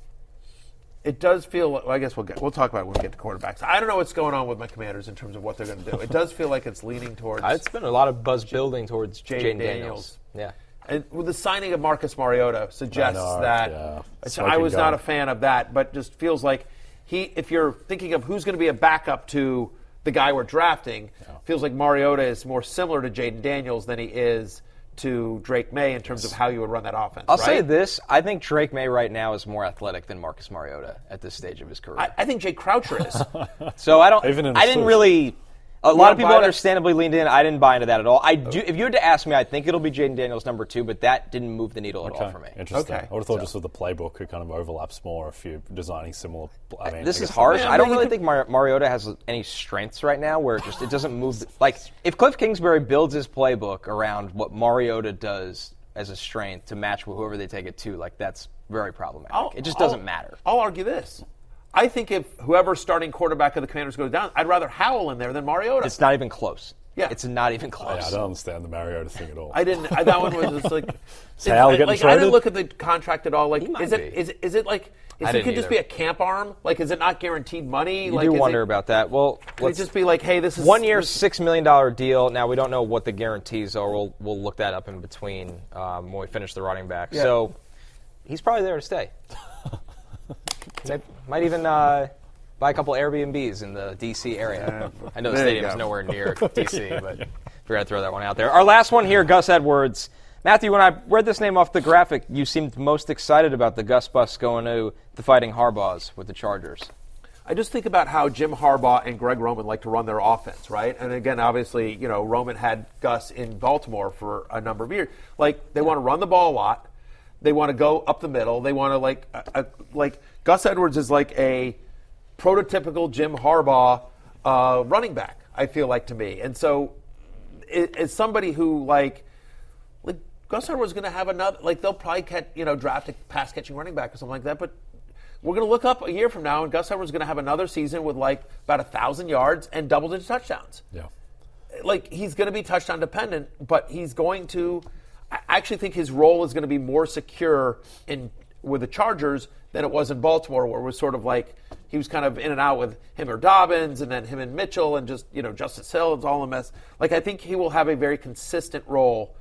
it does feel, well, I guess we'll get, we'll talk about it when we get to quarterbacks. I don't know what's going on with my Commanders in terms of what they're going to do. It does feel like it's leaning towards, Uh, It's been a lot of buzz building towards Jaden Jaden Daniels. Daniels. Yeah. and with the signing of Marcus Mariota suggests I know, that, yeah. so I was Smoking not gun. a fan of that, but just feels like he, if you're thinking of who's going to be a backup to the guy we're drafting, feels like Mariota is more similar to Jaden Daniels than he is to Drake May in terms of how you would run that offense. I'll right? say this. I think Drake May right now is more athletic than Marcus Mariota at this stage of his career. I, I think Jay Croucher is. so I don't. Even in I didn't switch. really. A lot of people buy that? understandably leaned in. I didn't buy into that at all. I do. If you had to ask me, I think it'll be Jaden Daniels number two, but that didn't move the needle at Okay, all for me. interesting. Okay. I would have thought So- just with the playbook, it kind of overlaps more if you're designing similar. I mean, This I is guess- harsh. Yeah, I don't but you really could- think Mar- Mariota has any strengths right now where it just it doesn't move. The, like if Cliff Kingsbury builds his playbook around what Mariota does as a strength to match with whoever they take it to, like that's very problematic. I'll- it just I'll- doesn't matter. I'll argue this. I think if whoever's starting quarterback of the Commanders goes down, I'd rather Howell in there than Mariota. It's not even close. Yeah. It's not even Yeah, close. I don't understand the Mariota thing at all. I didn't. I, that one was just like. Is Howell I, getting like I didn't traded? look at the contract at all. Like, He might is it be. is it, is it like is I it didn't could just either. be a camp arm? Like, is it not guaranteed money? You like, do is wonder it, about that. Well, Could it let's just be like, hey, this is one year, this- six million dollar deal. Now we don't know what the guarantees are. We'll we'll look that up in between um, when we finish the running back. Yeah. So he's probably there to stay. Might- Might even uh, buy a couple Airbnbs in the D C area. I know the There you stadium's go. nowhere near D C, but figured I'd throw that one out there. Our last one here, Gus Edwards. Matthew, when I read this name off the graphic, you seemed most excited about the Gus bus going to the Fighting Harbaughs with the Chargers. I just think about how Jim Harbaugh and Greg Roman like to run their offense, right? And again, obviously, you know, Roman had Gus in Baltimore for a number of years. Like, they want to run the ball a lot. They want to go up the middle. They want to, like, uh, uh, like Gus Edwards is like a prototypical Jim Harbaugh uh, running back, I feel like, to me. And so, it, it's somebody who, like, like Gus Edwards is going to have another, like, they'll probably catch, you know, draft a pass catching running back or something like that, but we're going to look up a year from now, and Gus Edwards is going to have another season with like about a thousand yards and double-digit touchdowns. Yeah. Like, he's going to be touchdown dependent, but he's going to. I actually think his role is going to be more secure in with the Chargers than it was in Baltimore, where it was sort of like he was kind of in and out with him or Dobbins, and then him and Mitchell, and just you know Justice Hill. It's all a mess. Like, I think he will have a very consistent role.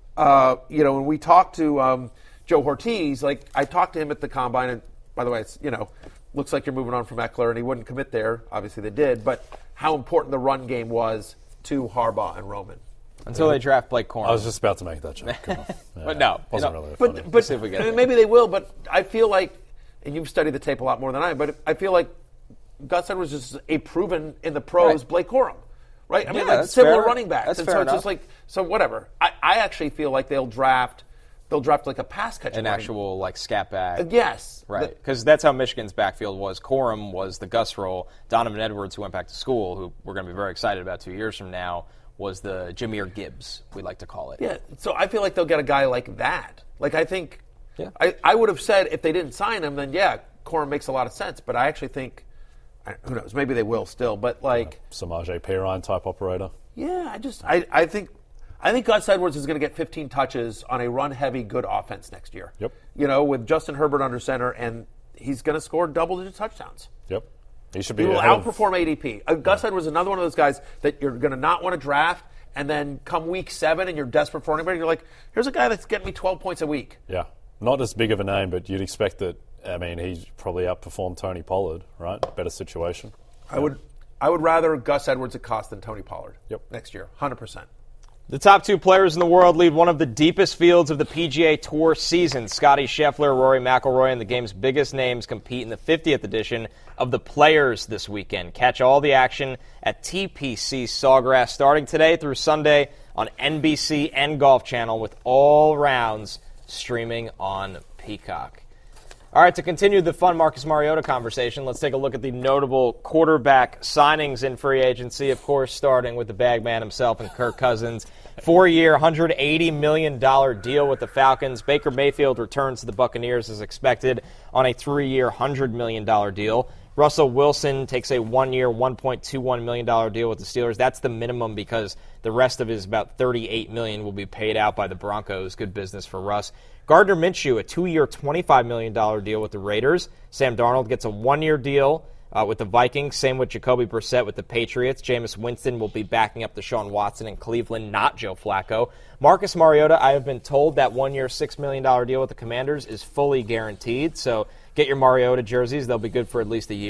Uh, you know, when we talked to um, Joe Ortiz, like I talked to him at the combine, and by the way, it's, you know, looks like you're moving on from Eckler, and he wouldn't commit there. Obviously, they did, but how important the run game was to Harbaugh and Roman. Until they draft Blake Corum. I was just about to make that joke. Come on. Yeah, But no, wasn't you know, really funny. But but see if we get I mean, there. maybe they will. But I feel like, and you've studied the tape a lot more than I, but I feel like Gus Edwards is just a proven in the pros Right. Blake Corum, right? I mean, Yeah, like that's similar fair. running backs, That's and fair so enough. it's just like so whatever. I, I actually feel like they'll draft they'll draft like a pass catcher, An actual like scat back. Uh, yes, Right, The- because that's how Michigan's backfield was. Corum was the Gus role. Donovan Edwards, who went back to school, who we're going to be very excited about two years from now, was the Jameer Gibbs, we like to call it. Yeah, so I feel like they'll get a guy like that. Like, I think, Yeah. I, I would have said if they didn't sign him, then yeah, Corum makes a lot of sense. But I actually think, I- who knows, maybe they will still. But like, Samaje Perine type operator. yeah, I just, I, I think, I think Gus Edwards is going to get fifteen touches on a run-heavy, good offense next year. Yep. You know, with Justin Herbert under center, and he's going to score double-digit touchdowns. Yep. He should be He will ahead of- outperform A D P. Uh, Gus Edwards is another one of those guys that you're going to not want to draft, and then come week seven and you're desperate for anybody, you're like, here's a guy that's getting me twelve points a week. Yeah. Not as big of a name, but you'd expect that, I mean, he's probably outperformed Tony Pollard, right? Better situation. I would I would rather Gus Edwards at cost than Tony Pollard Yep. next year, one hundred percent. The top two players in the world lead one of the deepest fields of the P G A Tour season. Scotty Scheffler, Rory McIlroy, and the game's biggest names compete in the fiftieth edition of the Players this weekend. Catch all the action at T P C Sawgrass starting today through Sunday on N B C and Golf Channel, with all rounds streaming on Peacock. All right, to continue the fun Marcus Mariota conversation, let's take a look at the notable quarterback signings in free agency, of course, starting with the bag man himself and Kirk Cousins. Four-year, one hundred eighty million dollars deal with the Falcons. Baker Mayfield returns to the Buccaneers as expected on a three-year, one hundred million dollars deal. Russell Wilson takes a one-year, one point two one million dollars deal with the Steelers. That's the minimum because the rest of his about thirty-eight million dollars will be paid out by the Broncos. Good business for Russ. Gardner Minshew, a two-year, twenty-five million dollars deal with the Raiders. Sam Darnold gets a one-year deal uh, with the Vikings. Same with Jacoby Brissett with the Patriots. Jameis Winston will be backing up Deshaun Watson in Cleveland, not Joe Flacco. Marcus Mariota, I have been told that one-year, six million dollars deal with the Commanders is fully guaranteed. So get your Mariota jerseys. They'll be good for at least a year.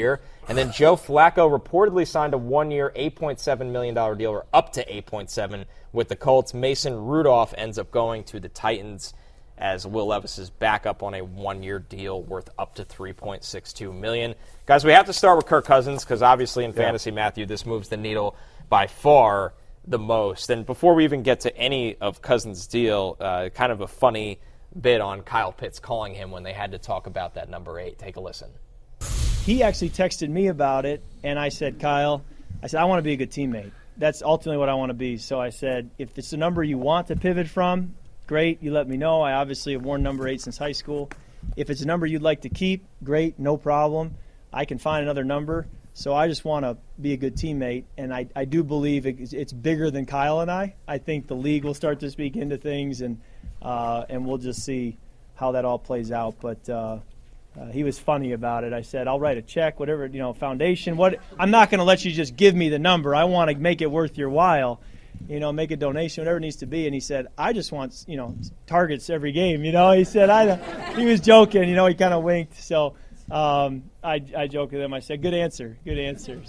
And then Joe Flacco reportedly signed a one-year, eight point seven million dollars deal, or up to eight point seven with the Colts. Mason Rudolph ends up going to the Titans as Will Levis is back up on a one-year deal worth up to three point six two million dollars. Guys, we have to start with Kirk Cousins because obviously in fantasy, yeah. Matthew, this moves the needle by far the most. And before we even get to any of Cousins' deal, uh, kind of a funny bit on Kyle Pitts calling him when they had to talk about that number eight. Take a listen. He actually texted me about it, and I said, Kyle, I said, I want to be a good teammate. That's ultimately what I want to be. So I said, if it's a number you want to pivot from, great, you let me know. I obviously have worn number eight since high school. If it's a number you'd like to keep, great, no problem. I can find another number. So I just want to be a good teammate, and I, I do believe it's, it's bigger than Kyle and I. I think the league will start to speak into things, and uh, and we'll just see how that all plays out. But uh, uh, he was funny about it. I said, I'll write a check, whatever, you know, foundation. What I'm not going to let you just give me the number. I want to make it worth your while. You know, make a donation, whatever it needs to be. And he said, I just want, you know, targets every game. You know, he said, I. He was joking. You know, he kind of winked. So um, I, I joked with him. I said, good answer, good answer.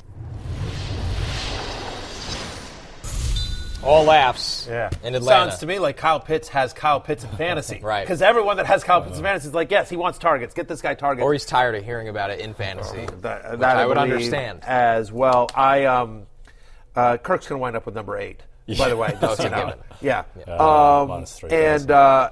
All laughs yeah. in Atlanta. Sounds to me like Kyle Pitts has Kyle Pitts in fantasy. Right. Because everyone that has Kyle Pitts in fantasy is like, yes, he wants targets. Get this guy targets. Or he's tired of hearing about it in fantasy, uh, that, which that I, I would believe understand. As well. I um, uh, Kirk's going to wind up with number eight. By the way, just, you know, yeah. yeah. Um, and uh,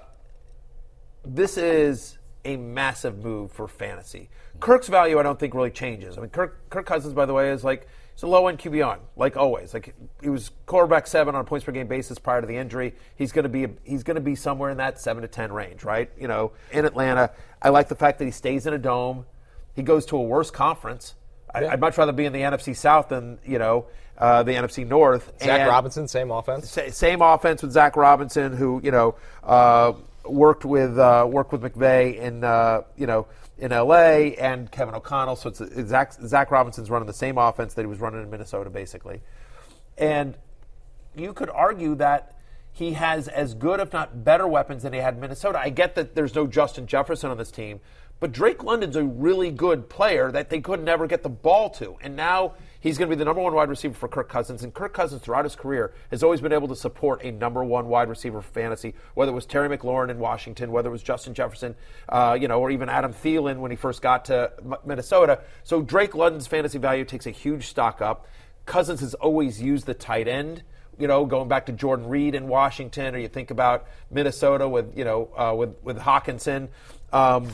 this is a massive move for fantasy. Kirk's value, I don't think, really changes. I mean, Kirk, Kirk Cousins, by the way, is like he's a low-end Q B on, like always. Like he was quarterback seven on a points per game basis prior to the injury. He's going to be he's going to be somewhere in that seven to ten range, right? You know, in Atlanta, I like the fact that he stays in a dome. He goes to a worse conference. Yeah. I'd much rather be in the N F C South than, you know, uh, the N F C North. Zach and Robinson, same offense. Sa- same offense with Zach Robinson, who, you know, uh, worked with uh, worked with McVay in uh, you know in L A and Kevin O'Connell. So it's, it's Zach, Zach Robinson's running the same offense that he was running in Minnesota, basically. And you could argue that he has as good, if not better, weapons than he had in Minnesota. I get that there's no Justin Jefferson on this team, but Drake London's a really good player that they could never get the ball to. And now he's going to be the number one wide receiver for Kirk Cousins. And Kirk Cousins, throughout his career, has always been able to support a number one wide receiver for fantasy, whether it was Terry McLaurin in Washington, whether it was Justin Jefferson, uh, you know, or even Adam Thielen when he first got to Minnesota. So Drake London's fantasy value takes a huge stock up. Cousins has always used the tight end. You know, going back to Jordan Reed in Washington, or you think about Minnesota with, you know, uh, with with Hawkinson, um,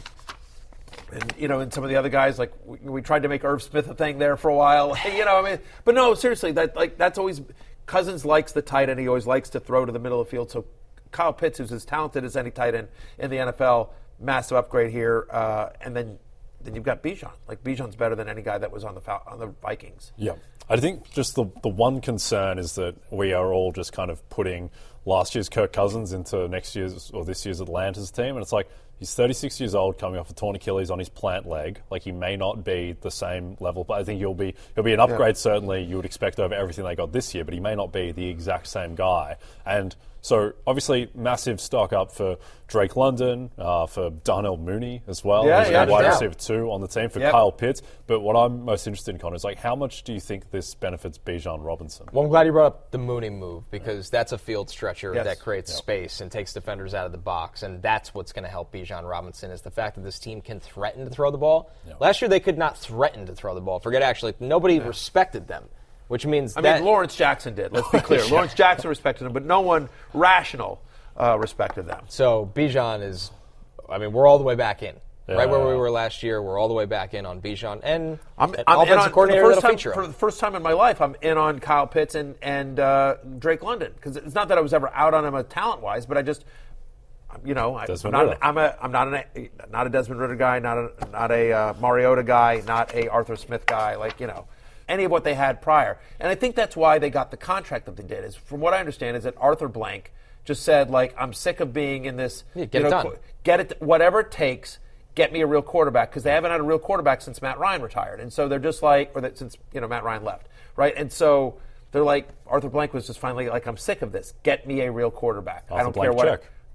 and you know, and some of the other guys. Like we, we tried to make Irv Smith a thing there for a while. You know, I mean, but no, seriously, that like that's always Cousins likes the tight end. He always likes to throw to the middle of the field. So Kyle Pitts, who's as talented as any tight end in the N F L, massive upgrade here, uh, and then. Then you've got Bijan. Like Bijan's better than any guy that was on the on the Vikings. Yeah, I think just the the one concern is that we are all just kind of putting last year's Kirk Cousins into next year's or this year's Atlanta's team, and it's like he's thirty-six years old, coming off a torn Achilles on his plant leg. Like he may not be the same level, but I think he'll be he'll be an upgrade. Yeah. Certainly, you would expect over everything they got this year, but he may not be the exact same guy. And so, obviously, massive stock up for Drake London, uh, for Darnell Mooney as well. Yeah, He's yeah, a wide yeah. receiver two on the team for yep. Kyle Pitts. But what I'm most interested in, Connor, is like how much do you think this benefits Bijan Robinson? Well, I'm glad you brought up the Mooney move because that's a field stretcher yes. that creates yep. space and takes defenders out of the box, and that's what's going to help Bijan Robinson is the fact that this team can threaten to throw the ball. Yep. Last year, they could not threaten to throw the ball. Forget actually, nobody yeah. respected them. Which means I that mean, Lawrence Jackson did. Let's be clear. Lawrence Jackson respected him, but no one rational uh, respected them. So Bijan is, I mean, we're all the way back in. Yeah. Right where we were last year, we're all the way back in on Bijan. And I'm, an I'm offensive in on, coordinator for the, first that'll time, feature for him. the first time in my life, I'm in on Kyle Pitts and, and uh, Drake London. Because it's not that I was ever out on him talent-wise, but I just, you know, I, I'm, not, I'm, a, I'm not, an, not a Desmond Ridder guy, not a, not a uh, Mariota guy, not a Arthur Smith guy, like, you know. Any of what they had prior. And I think that's why they got the contract that they did. Is from what I understand is that Arthur Blank just said, like, I'm sick of being in this. Yeah, get you it know, done. Get it, whatever it takes, get me a real quarterback. Because they haven't had a real quarterback since Matt Ryan retired. And so they're just like, or that since, you know, Matt Ryan left, right? And so they're like, Arthur Blank was just finally like, I'm sick of this. Get me a real quarterback. Arthur I don't Blank care what. check.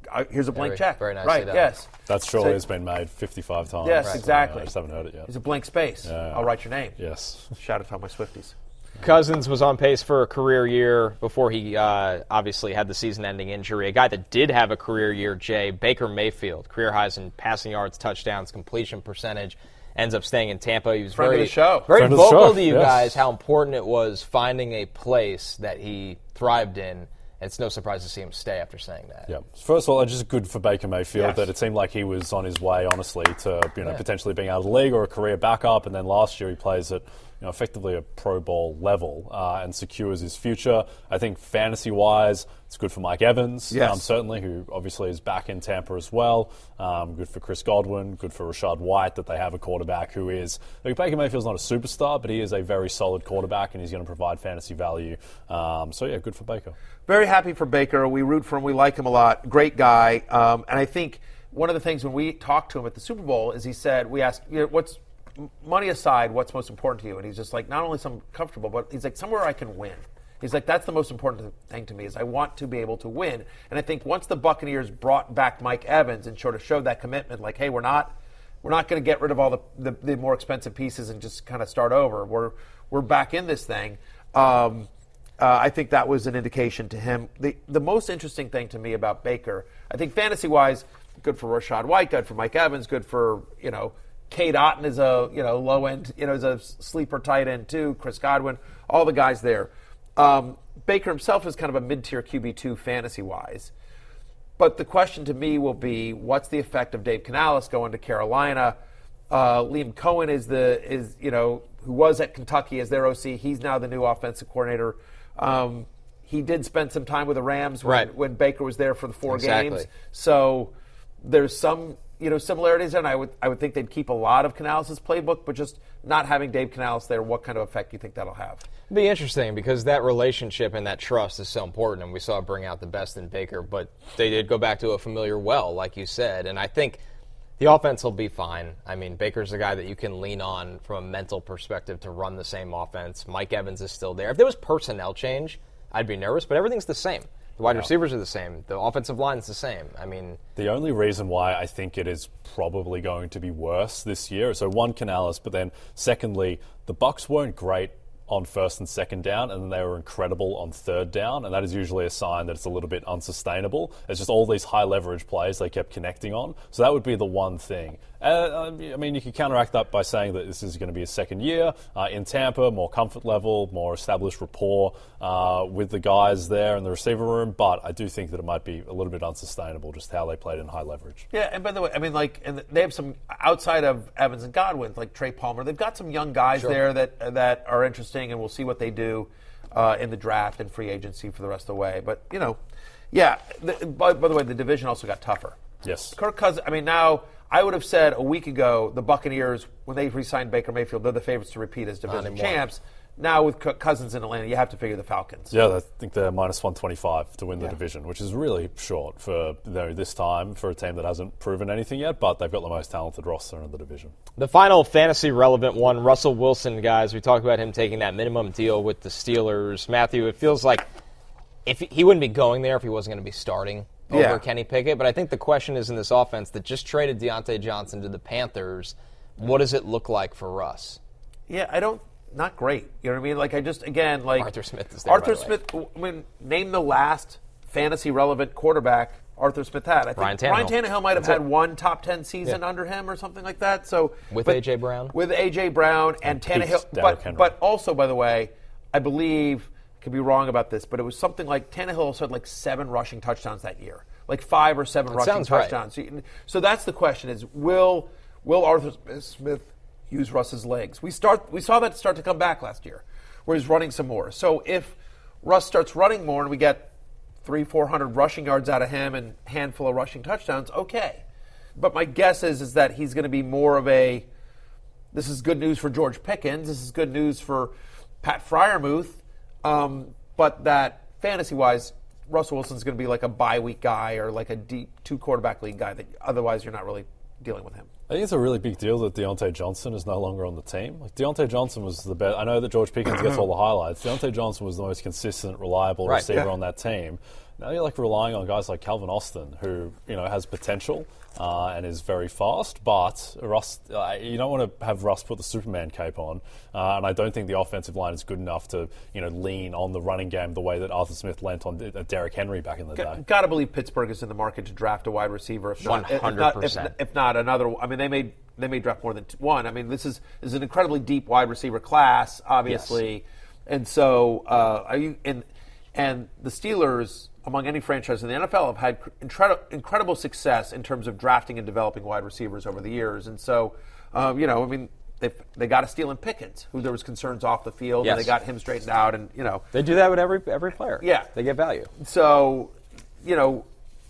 uh, here's a blank Very- check. very nicely right? done. Yes. That surely So- has been made fifty-five times. Yes, Right. exactly. I just haven't heard it yet. It's a blank space. Yeah. I'll write your name. Yes. Shout out to all my Swifties. Cousins was on pace for a career year before he uh, obviously had the season-ending injury. A guy that did have a career year, Jay, Baker Mayfield, career highs in passing yards, touchdowns, completion percentage, ends up staying in Tampa. He was Friend very, of the show. very Friend of the vocal show, to you yes. guys how important it was finding a place that he thrived in. It's no surprise to see him stay after saying that. Yeah. First of all, it's just good for Baker Mayfield Yes. that it seemed like he was on his way, honestly, to you know potentially being out of the league or a career backup. And then last year he plays at you know effectively a Pro Bowl level uh, and secures his future. I think fantasy-wise, it's good for Mike Evans, Yes. um, certainly, who obviously is back in Tampa as well. Um, good for Chris Godwin. Good for Rashad White that they have a quarterback who is like, Baker Mayfield's not a superstar, but he is a very solid quarterback and he's going to provide fantasy value. Um, so yeah, good for Baker. Very happy for Baker. We root for him. We like him a lot. Great guy. Um, and I think one of the things when we talked to him at the Super Bowl is he said, we asked, you know, what's money aside, what's most important to you? And he's just like, not only some comfortable, but he's like, somewhere I can win. He's like, that's the most important thing to me is I want to be able to win. And I think once the Buccaneers brought back Mike Evans and sort of showed that commitment, like, hey, we're not we're not going to get rid of all the, the, the more expensive pieces and just kind of start over. We're we're back in this thing. Um, Uh, I think that was an indication to him. The the most interesting thing to me about Baker, I think fantasy-wise, good for Rashad White, good for Mike Evans, good for, you know, Cade Otton is a, you know, low-end, you know, is a sleeper tight end too, Chris Godwin, all the guys there. Um, Baker himself is kind of a mid-tier Q B two fantasy-wise. But the question to me will be, what's the effect of Dave Canales going to Carolina? Uh, Liam Cohen is the, is you know, who was at Kentucky as their O C. He's now the new offensive coordinator. Um, he did spend some time with the Rams when, Right. when Baker was there for the four Exactly. games. So there's some, you know, similarities, and I would I would think they'd keep a lot of Canales' playbook, but just not having Dave Canales there, what kind of effect do you think that'll have? It'd be interesting because that relationship and that trust is so important, and we saw it bring out the best in Baker, but they did go back to a familiar well, like you said, and I think the offense will be fine. I mean, Baker's a guy that you can lean on from a mental perspective to run the same offense. Mike Evans is still there. If there was personnel change, I'd be nervous, but everything's the same. The wide receivers are the same. The offensive line's the same. I mean, the only reason why I think it is probably going to be worse this year, so one, Canales, but then secondly, the Bucs weren't great on first and second down, and then they were incredible on third down, and that is usually a sign that it's a little bit unsustainable. It's just all these high leverage plays they kept connecting on. So that would be the one thing. Uh, I mean, you can counteract that by saying that this is going to be a second year uh, in Tampa, more comfort level, more established rapport uh, with the guys there in the receiver room, but I do think that it might be a little bit unsustainable just how they played in high leverage. Yeah, and by the way, I mean, like, and they have some outside of Evans and Godwin, like Trey Palmer. They've got some young guys Sure. there that that are interesting, and we'll see what they do uh, in the draft and free agency for the rest of the way. But you know, yeah. The, by, by the way, the division also got tougher. Yes. Kirk Cousins. I mean, now I would have said a week ago the Buccaneers, when they re-signed Baker Mayfield, they're the favorites to repeat as division anymore. champs. Now with Kirk Cousins in Atlanta, you have to figure the Falcons. Yeah, I think they're minus one twenty-five to win the Yeah. division, which is really short for you know, this time for a team that hasn't proven anything yet, but they've got the most talented roster in the division. the final fantasy relevant one, Russell Wilson, guys. We talked about him taking that minimum deal with the Steelers. Matthew, it feels like if he, he wouldn't be going there if he wasn't going to be starting over Yeah. Kenny Pickett. But I think the question is in this offense that just traded Deontay Johnson to the Panthers, what does it look like for Russ? Yeah, I don't. Not great. You know what I mean? Like, I just, again, like. Arthur Smith is there, Arthur by the way. Smith, I mean, name the last fantasy relevant quarterback Arthur Smith had. I think Ryan Tannehill. Ryan Tannehill might have That's had it. one top ten season Yeah. under him or something like that. So With but- A J. Brown? With A J. Brown and, And peaked Tannehill. Derrick But, Henry. but also, by the way, I believe, I could be wrong about this, but it was something like Tannehill also had like seven rushing touchdowns that year. Like five or seven That rushing sounds right. touchdowns. So, you- so that's the question is, will will Arthur Smith use Russ's legs? We start we saw that start to come back last year, where he's running some more. So if Russ starts running more and we get three, four hundred rushing yards out of him and a handful of rushing touchdowns, okay. But my guess is is that he's going to be more of a. This is good news for George Pickens. This is good news for Pat Freiermuth. Um, but that fantasy-wise, Russell Wilson's going to be like a bye week guy or like a deep two quarterback league guy that otherwise you're not really dealing with him. I think it's a really big deal that Deontay Johnson is no longer on the team. Like Deontay Johnson was the best. I know that George Pickens gets all the highlights. Deontay Johnson was the most consistent, reliable Right, receiver yeah. on that team. Now you're like relying on guys like Calvin Austin, who you know has potential uh, and is very fast, but Russ, uh, you don't want to have Russ put the Superman cape on, uh, and I don't think the offensive line is good enough to you know lean on the running game the way that Arthur Smith lent on uh, Derrick Henry back in the day. Got to believe Pittsburgh is in the market to draft a wide receiver. If one hundred If percent. not, if, if not another, I mean, they may they may draft more than two, one. I mean, this is, this is an incredibly deep wide receiver class, obviously, yes. and so uh, are you and and the Steelers, among any franchise in the N F L, have had incredible, incredible success in terms of drafting and developing wide receivers over the years. And so, um, you know, I mean, they they got a Stealing Pickens, who there was concerns off the field, yes. and they got him straightened out. And you know, they do that with every every player. Yeah, they get value. So, you know,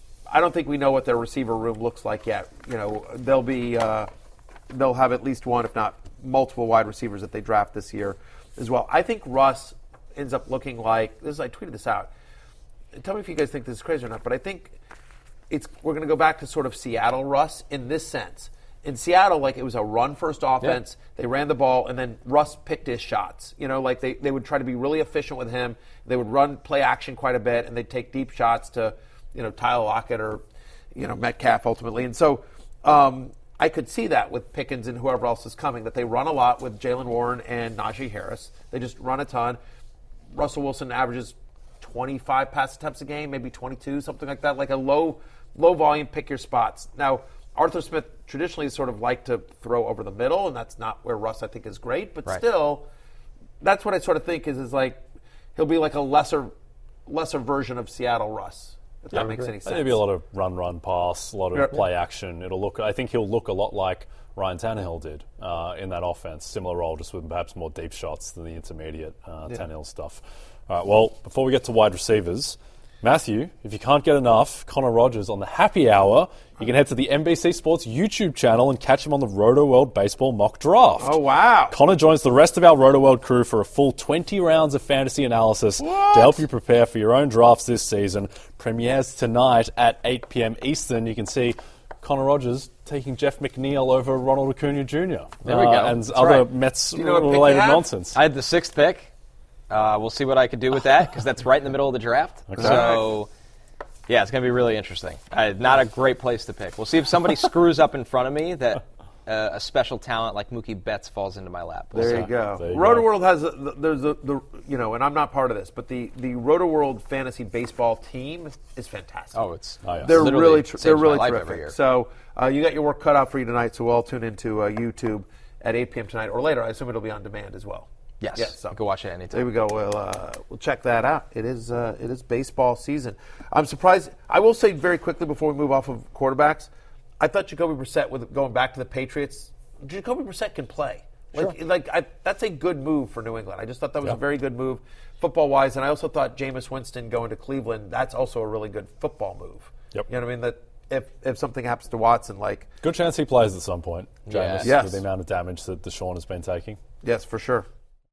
I don't think we know what their receiver room looks like yet. You know, they'll be uh, they'll have at least one, if not multiple, wide receivers that they draft this year as well. I think Russ ends up looking like this. I tweeted this out. Tell me if you guys think this is crazy or not, but I think it's we're going to go back to sort of Seattle Russ in this sense. In Seattle, like it was a run-first offense. Yeah. They ran the ball, and then Russ picked his shots. You know, like they, they would try to be really efficient with him. They would run play action quite a bit, and they'd take deep shots to, you know, Tyler Lockett or, you know, Metcalf ultimately. And so um, I could see that with Pickens and whoever else is coming, that they run a lot with Jaylen Warren and Najee Harris. They just run a ton. Russell Wilson averages twenty-five pass attempts a game, maybe twenty-two, something like that, like a low low volume, pick your spots. Now, Arthur Smith traditionally sort of liked to throw over the middle, and that's not where Russ, I think, is great. But right. still, that's what I sort of think is, is like he'll be like a lesser lesser version of Seattle Russ, if yeah, that makes any sense. There'll be a lot of run, run, pass, a lot of yeah. play action. It'll look. I think he'll look a lot like Ryan Tannehill did uh, in that offense. Similar role, just with perhaps more deep shots than the intermediate uh, yeah. Tannehill stuff. All right, well, before we get to wide receivers, Matthew, if you can't get enough Connor Rogers on the happy hour, you can head to the N B C Sports YouTube channel and catch him on the Roto World Baseball Mock Draft. Oh, wow. Connor joins the rest of our Roto World crew for a full twenty rounds of fantasy analysis what? to help you prepare for your own drafts this season. Premieres tonight at eight p.m. Eastern. You can see Connor Rogers taking Jeff McNeil over Ronald Acuna Junior There we go. Uh, and That's other right. Mets-related nonsense. I had the sixth pick. Uh, we'll see what I could do with that, because that's right in the middle of the draft. Okay. So, yeah, it's going to be really interesting. Uh, not a great place to pick. We'll see if somebody screws up in front of me that uh, a special talent like Mookie Betts falls into my lap. We'll there see. you go. There you Roto go. World has a, there's a the you know, and I'm not part of this, but the the Roto World fantasy baseball team is fantastic. Oh, it's oh, yeah. they're literally really tr- they're saves my really life every terrific. year. So uh, you got your work cut out for you tonight. So we'll all tune into uh, YouTube at eight p.m. tonight or later. I assume it'll be on demand as well. Yes, yes so. you can watch it anytime. There we go. We'll uh, we'll check that out. It is uh, it is baseball season. I'm surprised. I will say very quickly before we move off of quarterbacks, I thought Jacoby Brissett, with going back to the Patriots, Jacoby Brissett can play. Like Sure. like I, that's a good move for New England. I just thought that was Yeah. a very good move football wise, and I also thought Jameis Winston going to Cleveland, that's also a really good football move. Yep. You know what I mean? That if if something happens to Watson, like Good chance he plays at some point, Jameis, Yes. with the amount of damage that Deshaun has been taking. yes, for sure.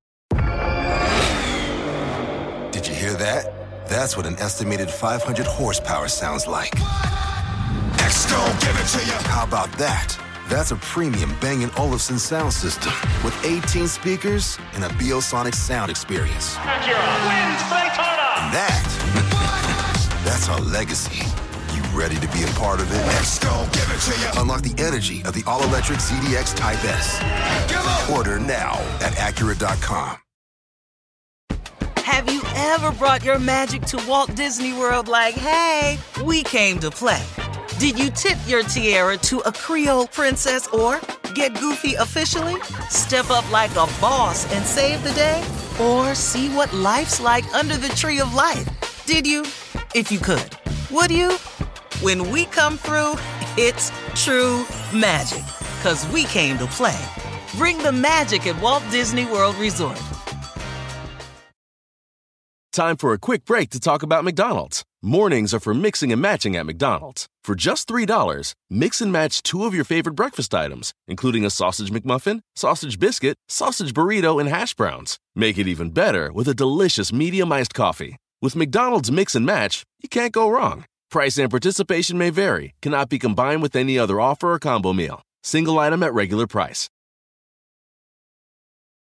Did you hear that? That's what an estimated five hundred horsepower sounds like. X-Gon, give it to you. How about that? That's a premium Bang and Olufsen sound system with eighteen speakers and a Biosonic sound experience. wins Daytona. And that, that's our legacy. You ready to be a part of it? X-Gon, give it to you. Unlock the energy of the all-electric Z D X Type S. Order now at Acura dot com. Have you ever brought your magic to Walt Disney World like, hey, we came to play? Did you tip your tiara to a Creole princess or get goofy officially? Step up like a boss and save the day? Or see what life's like under the tree of life? Did you? If you could. Would you? When we come through, it's true magic. 'Cause we came to play. Bring the magic at Walt Disney World Resort. Time for a quick break to talk about McDonald's. Mornings are for mixing and matching at McDonald's. For just three dollars, mix and match two of your favorite breakfast items, including a sausage McMuffin, sausage biscuit, sausage burrito, and hash browns. Make it even better with a delicious medium iced coffee. With McDonald's Mix and Match, you can't go wrong. Price and participation may vary. Cannot be combined with any other offer or combo meal. Single item at regular price.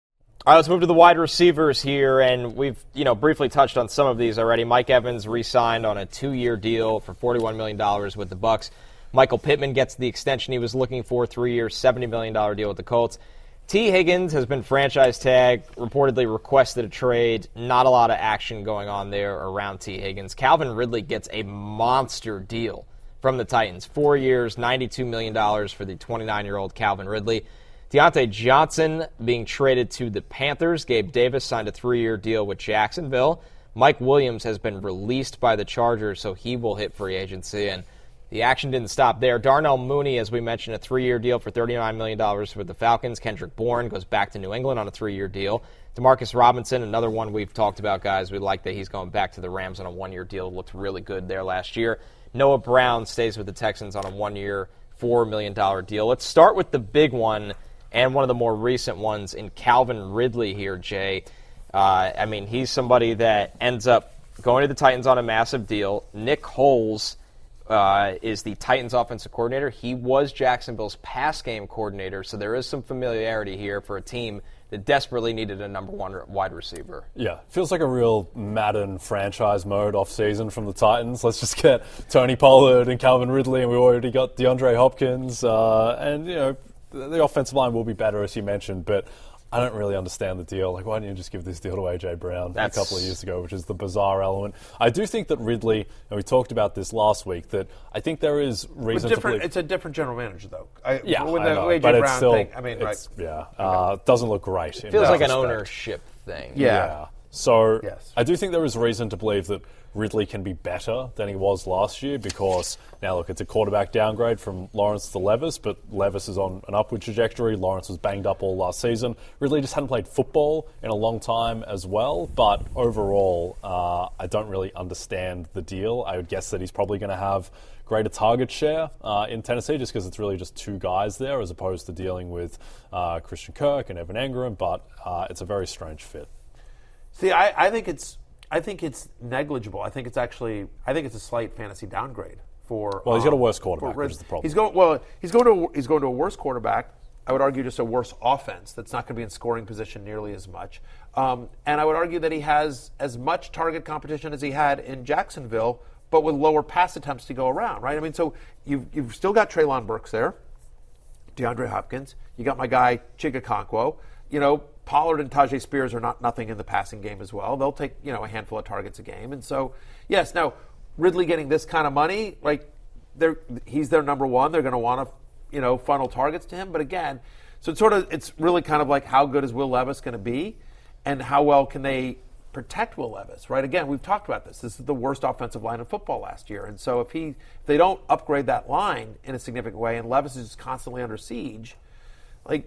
All right, let's move to the wide receivers here, and we've you know briefly touched on some of these already. Mike Evans re-signed on a two-year deal for forty-one million dollars with the Bucs. Michael Pittman gets the extension he was looking for, three years, seventy million dollars deal with the Colts. T. Higgins has been franchise tagged, reportedly requested a trade. Not a lot of action going on there around T. Higgins. Calvin Ridley gets a monster deal from the Titans. Four years, ninety-two million dollars for the twenty-nine-year-old Calvin Ridley. Deontay Johnson being traded to the Panthers. Gabe Davis signed a three-year deal with Jacksonville. Mike Williams has been released by the Chargers, so he will hit free agency. And the action didn't stop there. Darnell Mooney, as we mentioned, a three-year deal for thirty-nine million dollars with the Falcons. Kendrick Bourne goes back to New England on a three-year deal. Demarcus Robinson, another one we've talked about, guys. We like that he's going back to the Rams on a one-year deal. Looked really good there last year. Noah Brown stays with the Texans on a one-year, four million dollars deal. Let's start with the big one and one of the more recent ones in Calvin Ridley here, Jay. Uh, I mean, he's somebody that ends up going to the Titans on a massive deal. Nick Foles uh, is the Titans offensive coordinator. He was Jacksonville's pass game coordinator, so there is some familiarity here for a team that desperately needed a number one wide receiver. Yeah, feels like a real Madden franchise mode off-season from the Titans. Let's just get Tony Pollard and Calvin Ridley, and we already got DeAndre Hopkins, uh, and, you know, the offensive line will be better, as you mentioned, but I don't really understand the deal. Like, why didn't you just give this deal to A J Brown That's... a couple of years ago, which is the bizarre element. I do think that Ridley, and we talked about this last week, that I think there is reason to believe... It's a different general manager, though. I, yeah, when I the know, A J but Brown it's still... thing, I mean, right. Yeah, uh, doesn't look great. It feels like an respect. ownership thing. Yeah. yeah. So yes. I do think there is reason to believe that Ridley can be better than he was last year because, now look, it's a quarterback downgrade from Lawrence to Levis, but Levis is on an upward trajectory. Lawrence was banged up all last season. Ridley just hadn't played football in a long time as well, but overall, uh, I don't really understand the deal. I would guess that he's probably going to have greater target share uh, in Tennessee just because it's really just two guys there as opposed to dealing with uh, Christian Kirk and Evan Engram, but uh, it's a very strange fit. See, I, I think it's I think it's negligible. I think it's actually I think it's a slight fantasy downgrade for. Well, he's got a um, worse quarterback, which is the problem. He's going well. He's going to he's going to a worse quarterback. I would argue just a worse offense that's not going to be in scoring position nearly as much. Um, and I would argue that he has as much target competition as he had in Jacksonville, but with lower pass attempts to go around. Right? I mean, so you've you've still got Treylon Burks there, DeAndre Hopkins. You got my guy Chigakonkwo. You know. Pollard and Tajay Spears are not nothing in the passing game as well. They'll take, you know, a handful of targets a game. And so, yes, now, Ridley getting this kind of money, like, they're, he's their number one. They're going to want to, you know, funnel targets to him. But again, so it's sort of, it's really kind of like how good is Will Levis going to be and how well can they protect Will Levis, right? Again, we've talked about this. This is the worst offensive line in football last year. And so if he, if they don't upgrade that line in a significant way and Levis is just constantly under siege, like,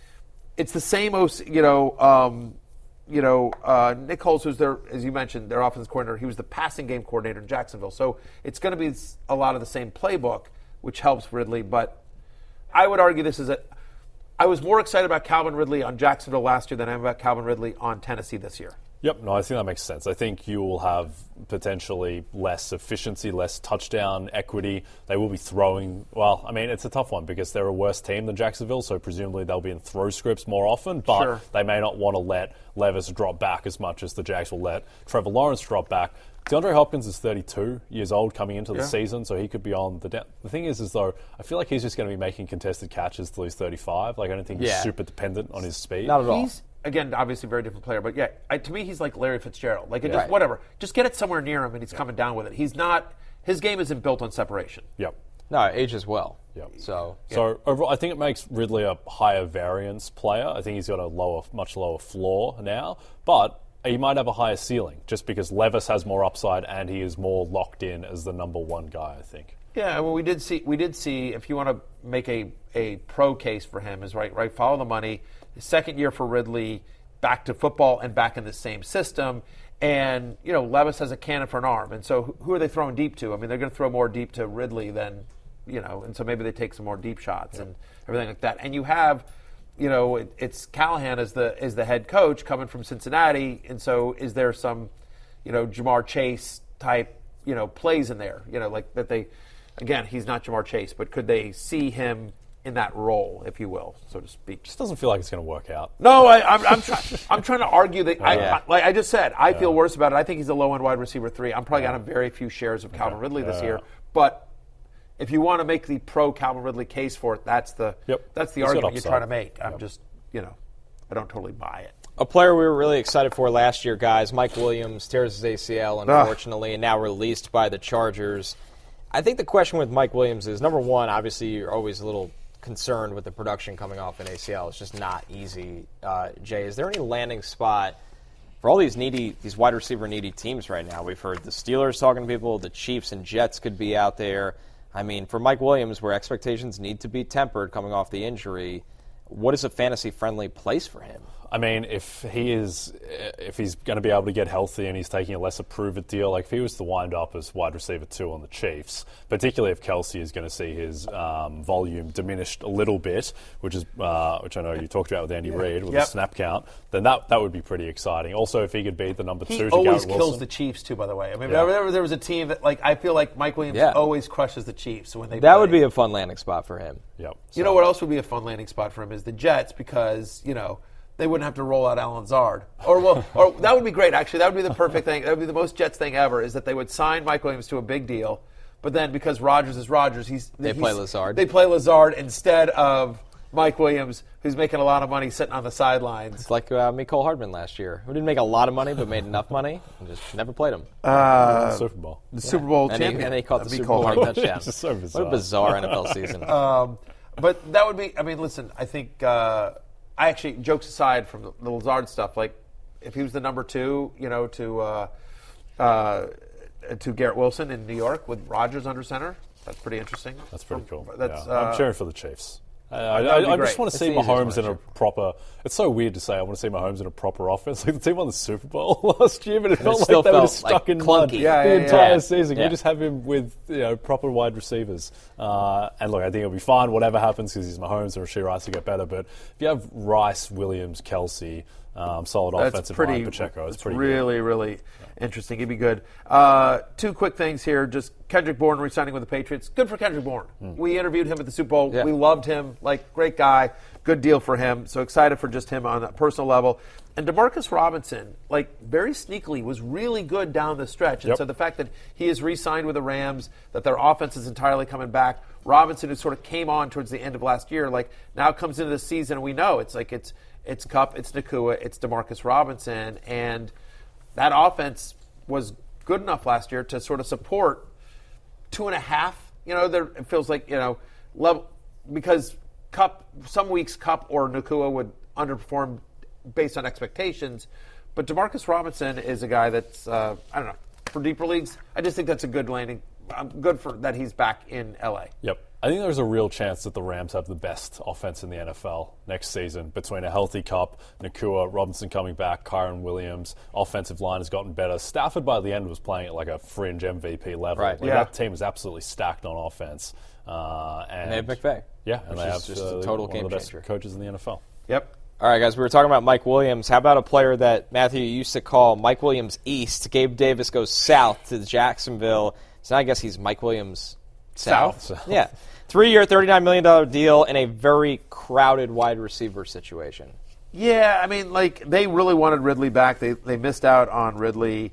it's the same, you know, um, you know, uh, Nick Foles, who's their, as you mentioned, their offensive coordinator. He was the passing game coordinator in Jacksonville. So it's going to be a lot of the same playbook, which helps Ridley. But I would argue this is a – I was more excited about Calvin Ridley on Jacksonville last year than I am about Calvin Ridley on Tennessee this year. Yep, no, I think that makes sense. I think you will have potentially less efficiency, less touchdown equity. They will be throwing, well, I mean, it's a tough one because they're a worse team than Jacksonville, so presumably they'll be in throw scripts more often, but sure. They may not want to let Levis drop back as much as the Jags will let Trevor Lawrence drop back. DeAndre Hopkins is thirty-two years old coming into the yeah. season, so he could be on the down. The thing is, is though, I feel like he's just going to be making contested catches till he's thirty-five. Like, I don't think yeah. he's super dependent on his speed. Not at all. He's, again, obviously a very different player, but yeah, I, to me, he's like Larry Fitzgerald. Like, it Yeah. just Right. whatever. Just get it somewhere near him, and he's coming down with it. He's not. His game isn't built on separation. Yep. No, age as well. Yep. So, so overall, I think it makes Ridley a higher variance player. I think he's got a lower, much lower floor now, but he might have a higher ceiling just because Levis has more upside and he is more locked in as the number one guy, I think. Yeah, well, we did see. We did see. If you want to make a, a pro case for him, is right. Right, follow the money. The second year for Ridley, back to football and back in the same system. And you know, Levis has a cannon for an arm, and so who are they throwing deep to? I mean, they're going to throw more deep to Ridley than you know, and so maybe they take some more deep shots yep. and everything like that. And you have. You know, it, it's Callahan as the as the head coach coming from Cincinnati, and so is there some, you know, Jamar Chase type, you know, plays in there? You know, like that they, again, he's not Jamar Chase, but could they see him in that role, if you will, so to speak. Just doesn't feel like it's going to work out. No, I, I'm, I'm, try, I'm trying to argue that. I, yeah. I, like I just said, I Yeah. feel worse about it. I think he's a low-end wide receiver three. I'm probably Yeah. going to have very few shares of Calvin Okay. Ridley this Yeah. year. But if you want to make the pro Calvin Ridley case for it, that's the Yep. that's the He's got argument you're upside. trying to make. I'm Yep. just, you know, I don't totally buy it. A player we were really excited for last year, guys, Mike Williams, tears his A C L, unfortunately, and now released by the Chargers. I think the question with Mike Williams is, number one, obviously you're always a little concerned with the production coming off an A C L. It's just not easy. Uh, Jay, is there any landing spot for all these needy, these wide receiver needy teams right now? We've heard the Steelers talking to people, the Chiefs and Jets could be out there. I mean, for Mike Williams, where expectations need to be tempered coming off the injury, what is a fantasy-friendly place for him? I mean, if he is, if he's going to be able to get healthy and he's taking a lesser prove-it deal, like if he was to wind up as wide receiver two on the Chiefs, particularly if Kelsey is going to see his um, volume diminished a little bit, which is uh, which I know you talked about with Andy Reid with Yep. the snap count, then that that would be pretty exciting. Also, if he could beat the number He two to always Garrett kills Wilson. the Chiefs, too, by the way. I mean, Yeah. whenever there was a team that, like, I feel like Mike Williams Yeah. always crushes the Chiefs when they That play. would be a fun landing spot for him. Yep. You know what else would be a fun landing spot for him is the Jets, because, you know, they wouldn't have to roll out Alan Zard. Or, well, or that would be great, actually. That would be the perfect thing. That would be the most Jets thing ever, is that they would sign Mike Williams to a big deal, but then because Rodgers is Rodgers, he's They he's, play Lazard. They play Lazard instead of Mike Williams, who's making a lot of money sitting on the sidelines. It's like uh, Mecole Hardman last year, who didn't make a lot of money but made enough money and just never played him. Uh, Super Bowl. the Super Bowl And he, champion. and he caught the Uh, Super Mecole Bowl winning Hardman. touchdown. It's just so bizarre. What a bizarre N F L season. Um, but that would be, I mean, listen, I think, uh, I actually, jokes aside from the, the Lazard stuff, like, if he was the number two, you know, to uh, uh, to Garrett Wilson in New York with Rodgers under center, that's pretty interesting. That's pretty cool. That's, yeah. uh, I'm cheering for the Chiefs. I, I, that would be I, I great. just want to It's see the easiest Mahomes one in a to proper. It's so weird to say I want to see Mahomes in a proper offense. Like the team won the Super Bowl last year, but it felt still like they were felt just like stuck in clunky. mud Yeah, the yeah, entire yeah. season. Yeah. You just have him with you know proper wide receivers. Uh, and look, I think it'll be fine, whatever happens, because he's Mahomes and Rashee Rice will get better. But if you have Rice, Williams, Kelsey, um, solid That's offensive pretty, line, Pacheco, it's it's pretty really, good. really interesting. It'd be good. Uh, two quick things here. Just Kendrick Bourne re-signing with the Patriots. Good for Kendrick Bourne. Hmm. We interviewed him at the Super Bowl. Yeah. We loved him. Like, great guy. Good deal for him. So excited for just him on a personal level. And DeMarcus Robinson, like, very sneakily, was really good down the stretch. And Yep. so the fact that he is re-signed with the Rams, that their offense is entirely coming back, Robinson, who sort of came on towards the end of last year, like, now comes into the season, and we know it's like it's it's Kupp, it's Nakua, it's DeMarcus Robinson, and that offense was good enough last year to sort of support two and a half. You know, there it feels like, you know, level, because Kupp, some weeks Kupp or Nakua would underperform based on expectations, but DeMarcus Robinson is a guy that's uh, I don't know, for deeper leagues. I just think that's a good landing. I'm good for that he's back in L A. Yep. I think there's a real chance that the Rams have the best offense in the N F L next season between a healthy Kupp, Nakua, Robinson coming back, Kyron Williams. Offensive line has gotten better. Stafford by the end was playing at like a fringe M V P level. Right. Like Yeah. That team is absolutely stacked on offense. Uh, and, And they have McVay. Yeah, and which they is have just uh, a total one game of the best changer. coaches in the N F L. Yep. All right, guys, we were talking about Mike Williams. How about a player that, Matthew, you used to call Mike Williams East? Gabe Davis goes south to Jacksonville. So now I guess he's Mike Williams south. South. Yeah. Three-year, thirty-nine million dollars deal in a very crowded wide receiver situation. Yeah, I mean, like, they really wanted Ridley back. They they missed out on Ridley.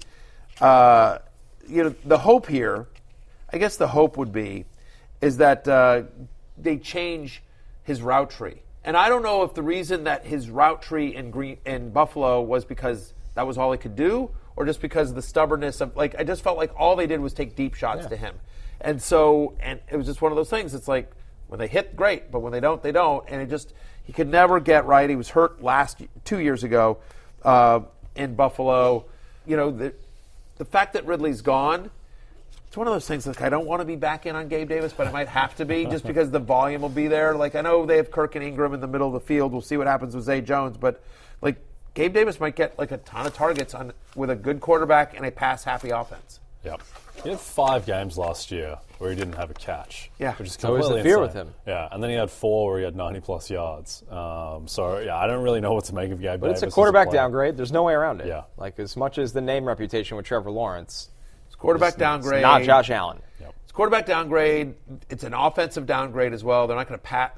Uh, you know, the hope here, I guess the hope would be, is that uh, they change his route tree. And I don't know if the reason that his route tree in Green in Buffalo was because that was all he could do, or just because of the stubbornness of, like, I just felt like all they did was take deep shots Yeah. to him. And so, and it was just one of those things. It's like, when they hit, great, but when they don't, they don't. And it just, he could never get right. He was hurt last, two years ago uh, in Buffalo. You know, the, the fact that Ridley's gone, it's one of those things, like, I don't want to be back in on Gabe Davis, but it might have to be just because the volume will be there. Like, I know they have Kirk and Ingram in the middle of the field. We'll see what happens with Zay Jones, but, like, Gabe Davis might get, like, a ton of targets on with a good quarterback and a pass-happy offense. Yep. He had five games last year where he didn't have a catch. Yeah. Which is It's always completely the fear insane. with him. Yeah, and then he had four where he had ninety-plus yards. Um, so, yeah, I don't really know what to make of Gabe But Davis. it's a as quarterback player. downgrade. There's no way around it. Yeah. Like, as much as the name reputation with Trevor Lawrence, It's quarterback it's downgrade. not Josh Allen. It's quarterback downgrade. It's an offensive downgrade as well. They're not going to pat.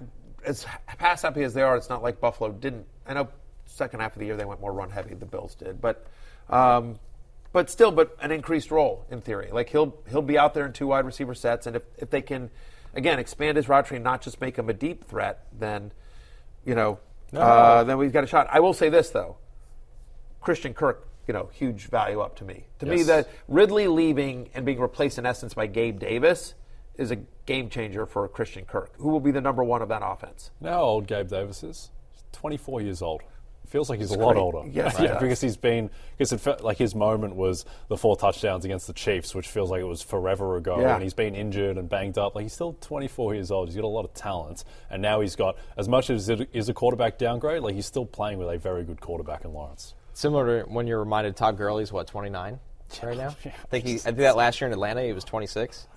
as pass happy as they are, it's not like Buffalo didn't. I know second half of the year they went more run heavy. The Bills did, but um, but still, but an increased role in theory. Like he'll he'll be out there in two wide receiver sets, and if, if they can again expand his route tree and not just make him a deep threat, then you know no. uh, then we've got a shot. I will say this though, Christian Kirk, you know, huge value up to me. To yes. me, that Ridley leaving and being replaced in essence by Gabe Davis is a game changer for Christian Kirk, who will be the number one of that offense. Now how old Gabe Davis is? He's twenty-four years old. Feels like he's That's a lot great. older. Yes, yeah, because he's been because it felt like his moment was the four touchdowns against the Chiefs, which feels like it was forever ago. Yeah. And he's been injured and banged up. Like he's still twenty-four years old. He's got a lot of talent, and now he's got as much as it is a quarterback downgrade. Like he's still playing with a very good quarterback in Lawrence. Similar to when you're reminded Todd Gurley's what twenty-nine right now. I think he. I think that last year in Atlanta he was twenty-six.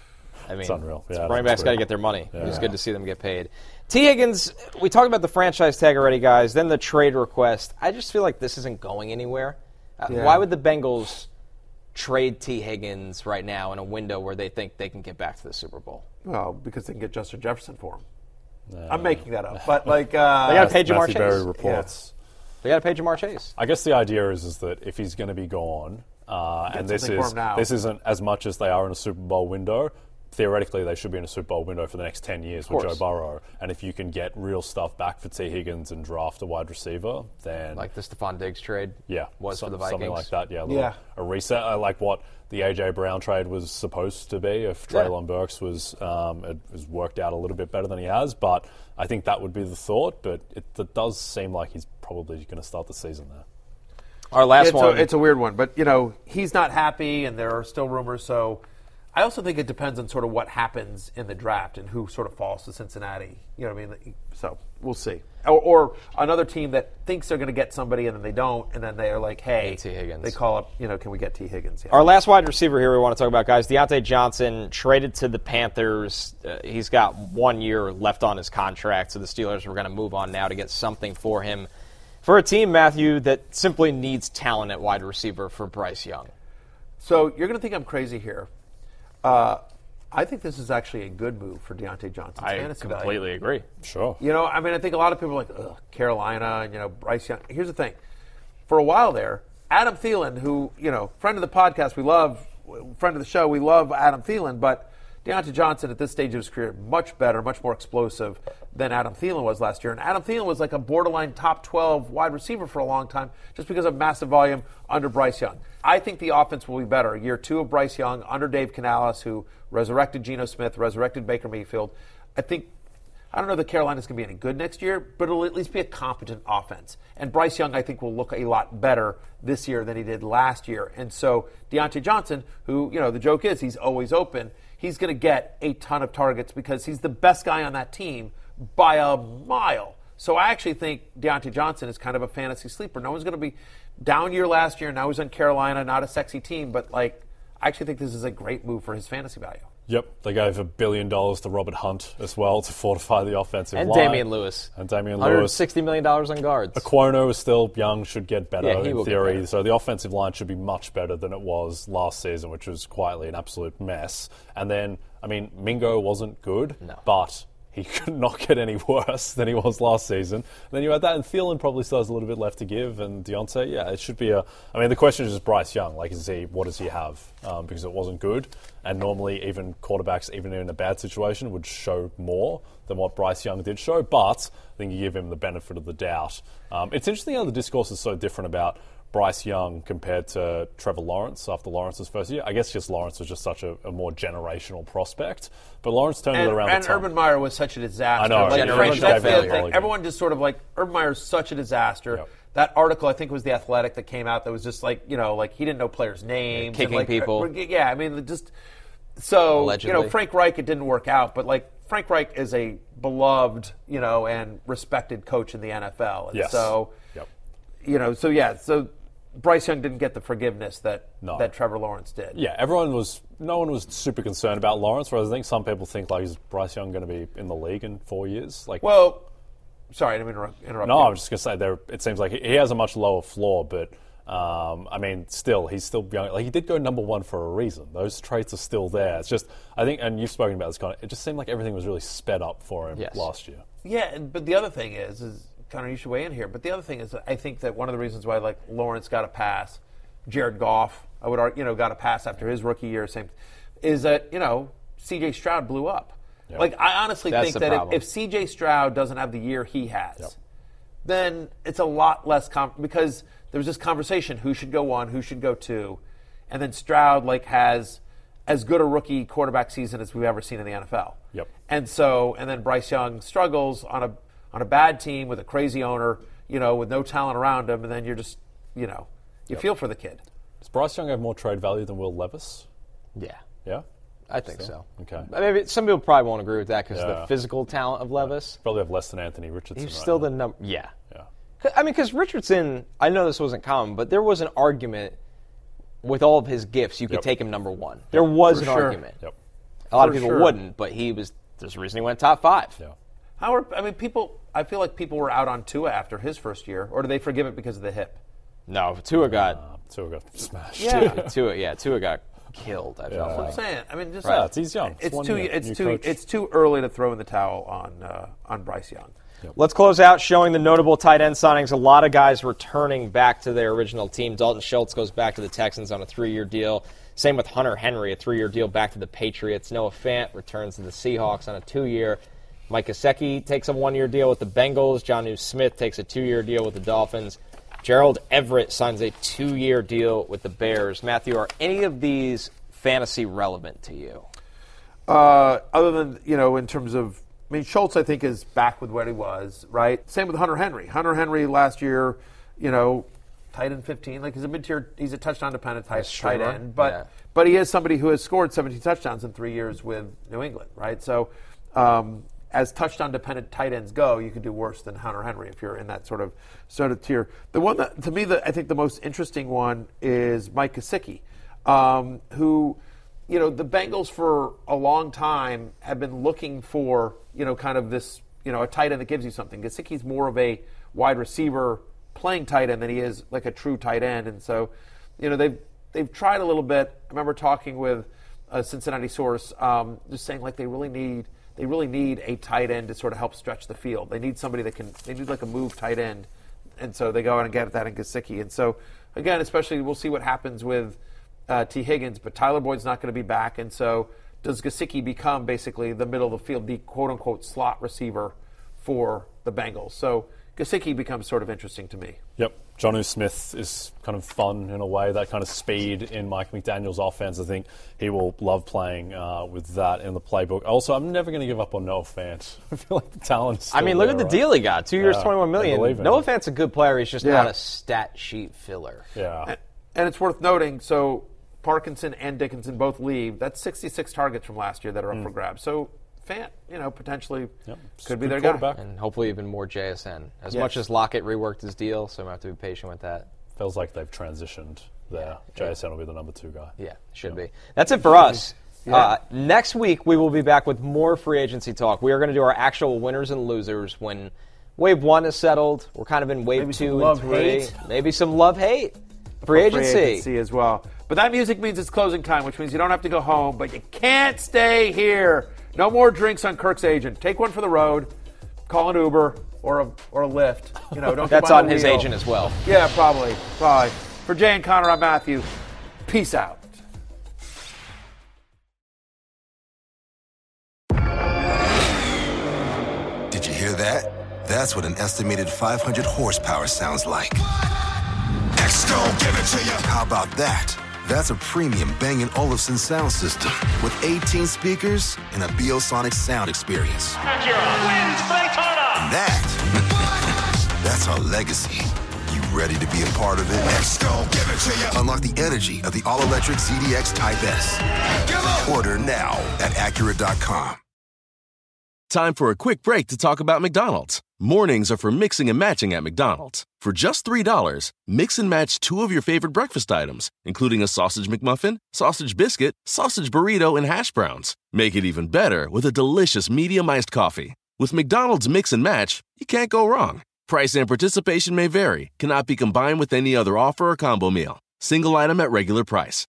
I mean, it's unreal. Yeah, running backs got to get their money. Yeah. It's good to see them get paid. T. Higgins, we talked about the franchise tag already, guys. Then the trade request. I just feel like this isn't going anywhere. Uh, Yeah. Why would the Bengals trade T. Higgins right now in a window where they think they can get back to the Super Bowl? Well, because they can get Justin Jefferson for him. No. I'm making that up, but like uh, They got to pay Jamar Matthew Chase. Berry reports. They got to pay Jamar Chase. I guess the idea is is that if he's going to be gone, uh, Get and this something for is him now. this isn't as much as they are in a Super Bowl window. Theoretically, they should be in a Super Bowl window for the next ten years with Joe course. Burrow. And if you can get real stuff back for T. Higgins and draft a wide receiver, then Like the Stephon Diggs trade yeah, was some- for the Vikings. something like that. Yeah, a, little- Yeah. a reset, uh, like what the A J Brown trade was supposed to be. If Yeah. Treylon Burks was um, it was worked out a little bit better than he has, but I think that would be the thought. But it, it does seem like he's probably going to start the season there. Our last it's one. A, it's a weird one, but you know he's not happy, and there are still rumors. So I also think it depends on sort of what happens in the draft and who sort of falls to Cincinnati. You know what I mean? So we'll see. Or, or another team that thinks they're going to get somebody and then they don't, and then they are like, hey, T. Higgins. They call up, you know, can we get T. Higgins? Yeah. Our last wide receiver here we want to talk about, guys, Deontay Johnson, traded to the Panthers. Uh, he's got one year left on his contract, so the Steelers were going to move on now to get something for him. For a team, Matthew, that simply needs talent at wide receiver for Bryce Young. So you're going to think I'm crazy here. Uh, I think this is actually a good move for Deontay Johnson's I fantasy completely value. agree. Sure. You know, I mean, I think a lot of people are like, ugh, Carolina, and, you know, Bryce Young. Here's the thing. For a while there, Adam Thielen, who, you know, friend of the podcast, we love, friend of the show, we love Adam Thielen, but Deontay Johnson at this stage of his career, much better, much more explosive than Adam Thielen was last year. And Adam Thielen was like a borderline top twelve wide receiver for a long time just because of massive volume under Bryce Young. I think the offense will be better. Year two of Bryce Young under Dave Canales, who resurrected Geno Smith, resurrected Baker Mayfield. I think, I don't know that Carolina's going to be any good next year, but it'll at least be a competent offense. And Bryce Young, I think, will look a lot better this year than he did last year. And so Deontay Johnson, who, you know, the joke is he's always open, he's going to get a ton of targets because he's the best guy on that team by a mile. So I actually think Deontay Johnson is kind of a fantasy sleeper. No one's going to be down year last year. Now he's in Carolina, not a sexy team, but like I actually think this is a great move for his fantasy value. Yep, they gave a billion dollars to Robert Hunt as well to fortify the offensive And line. Damian Lewis. And Damian one hundred Lewis. sixty million dollars on guards. Aquono is still young, should get better Yeah, he in will get theory. better. So the offensive line should be much better than it was last season, which was quietly an absolute mess. And then, I mean, Mingo wasn't good, No. but he could not get any worse than he was last season. And then you had that, and Thielen probably still has a little bit left to give, and Deontay, yeah, it should be a... I mean, the question is just Bryce Young. Like, is he, what does he have? Um, because it wasn't good, and normally even quarterbacks, even in a bad situation, would show more than what Bryce Young did show, but I think you give him the benefit of the doubt. Um, it's interesting how the discourse is so different about Bryce Young compared to Trevor Lawrence after Lawrence's first year. I guess just Lawrence was just such a, a more generational prospect, but Lawrence turned And, it around. and the time. Urban Meyer was such a disaster. I know, Like, generational that's the other failure. thing. Everyone just sort of like Urban Meyer's such a disaster. Yep. That article, I think, was The Athletic that came out that was just like, you know, like he didn't know players' names. Kicking and like, people. Yeah, I mean, just so Allegedly. you know, Frank Reich, it didn't work out, but like Frank Reich is a beloved, you know, and respected coach in the N F L, and Yes. so Yep. you know, so yeah, so Bryce Young didn't get the forgiveness that No. that Trevor Lawrence did. Yeah, everyone was, no one was super concerned about Lawrence, whereas I think some people think, like, is Bryce Young going to be in the league in four years? Like, Well, sorry, I didn't mean to interrupt. interrupt no, you. I'm just going to say there. It seems like he he has a much lower floor, but Um, I mean, still, he's still young. Like, he did go number one for a reason. Those traits are still there. It's just, I think, and you've spoken about this, Connor, it just seemed like everything was really sped up for him yes. last year. Yeah, but the other thing is, is, Connor, you should weigh in here, but the other thing is, I think that one of the reasons why, like, Lawrence got a pass, Jared Goff, I would argue, you know, got a pass after his rookie year, same, is that, you know, C J Stroud blew up. Yep. Like, I honestly That's think that if, if C J Stroud doesn't have the year he has, yep. then it's a lot less, com- because there was this conversation, who should go one, who should go two, and then Stroud, like, has as good a rookie quarterback season as we've ever seen in the N F L. Yep. And so, and then Bryce Young struggles on a on a bad team with a crazy owner, you know, with no talent around him, and then you're just, you know, you yep. feel for the kid. Does Bryce Young have more trade value than Will Levis? Yeah. Yeah? I think Still? so. Okay. I mean, some people probably won't agree with that because yeah. of the physical talent of Levis. Probably have less than Anthony Richardson. He's right still now. the number. Yeah. Yeah. I mean, because Richardson, I know this wasn't common, but there was an argument with all of his gifts, you could yep. take him number one. There was For an sure. argument. Yep. A lot For of people sure. wouldn't, but he was. There's a reason he went top five. Yeah. How are, I mean, people, I feel like people were out on Tua after his first year, or do they forgive it because of the hip? No, Tua got. Uh, Tua got smashed. Yeah. Tua, Tua, yeah, Tua got killed. I felt Yeah. That's what I'm like. saying. I mean, just Right. It's, he's young. It's It's one too. year. It's New too. coach. It's too early to throw in the towel on uh, on Bryce Young. Let's close out showing the notable tight end signings. A lot of guys returning back to their original team. Dalton Schultz goes back to the Texans on a three-year deal. Same with Hunter Henry, a three-year deal back to the Patriots. Noah Fant returns to the Seahawks on a two-year. Mike Gesicki takes a one-year deal with the Bengals. Jonnu Smith takes a two-year deal with the Dolphins. Gerald Everett signs a two-year deal with the Bears. Matthew, are any of these fantasy relevant to you? Uh, other than, you know, in terms of, I mean, Schultz, I think, is back with where he was, right? Same with Hunter Henry. Hunter Henry last year, you know, tight end fifteen. Like, he's a mid-tier, he's a touchdown-dependent tight, tight end. But yeah. but he is somebody who has scored seventeen touchdowns in three years with New England, right? So um, as touchdown-dependent tight ends go, you could do worse than Hunter Henry if you're in that sort of sort of tier. The one that, to me, the, I think the most interesting one is Mike Gesicki, um, who, you know, the Bengals for a long time have been looking for, you know, kind of this, you know, a tight end that gives you something. Gesicki's more of a wide receiver playing tight end than he is like a true tight end. And so, you know, they've, they've tried a little bit. I remember talking with a Cincinnati source, um, just saying like they really need, they really need a tight end to sort of help stretch the field. They need somebody that can, they need like a move tight end. And so they go out and get that in Gesicki. And so, again, especially we'll see what happens with uh, T. Higgins, but Tyler Boyd's not going to be back. And so does Gesicki become basically the middle of the field, the quote-unquote slot receiver for the Bengals? So Gesicki becomes sort of interesting to me. Yep. Jonnu Smith is kind of fun in a way, that kind of speed in Mike McDaniel's offense. I think he will love playing uh, with that in the playbook. Also, I'm never going to give up on Noah Fant. I feel like the talent is still I mean, look there, at the right? deal he got. Two years, Yeah, twenty-one I million believe in Noah him. Fant's a good player. He's just Yeah. not a stat sheet filler. Yeah. And, and it's worth noting, so Parkinson and Dickinson both leave. That's sixty-six targets from last year that are up for grabs. So Fant, you know, potentially Yep. could be Good their guy. quarterback. And hopefully even more J S N. As Yes. much as Lockett reworked his deal, so I'm going to have to be patient with that. Feels like they've transitioned there. J S N will be the number two guy. Yeah, should be. That's it for us. Uh, next week, we will be back with more free agency talk. We are going to do our actual winners and losers when wave one is settled. We're kind of in wave Maybe some two and love, three. hate. Maybe some love-hate. Free agency. Free agency as well. But that music means it's closing time, which means you don't have to go home, but you can't stay here. No more drinks on Kirk's agent. Take one for the road. Call an Uber or a or a Lyft. You know, don't. That's get behind on the his wheel. agent as well. Yeah, probably. Probably. For Jay and Connor, I'm Matthew. Peace out. Did you hear that? That's what an estimated five hundred horsepower sounds like. X gon' give it to you. How about that? That's a premium Bang and Olufsen sound system with eighteen speakers and a Biosonic sound experience. Acura wins Daytona. And that, that's our legacy. You ready to be a part of it? X gon' give it to you. Unlock the energy of the all-electric Z D X Type S. Order now at Acura dot com. Time for a quick break to talk about McDonald's. Mornings are for mixing and matching at McDonald's. For just three dollars, mix and match two of your favorite breakfast items, including a sausage McMuffin, sausage biscuit, sausage burrito, and hash browns. Make it even better with a delicious medium iced coffee. With McDonald's Mix and Match, you can't go wrong. Price and participation may vary. Cannot be combined with any other offer or combo meal. Single item at regular price.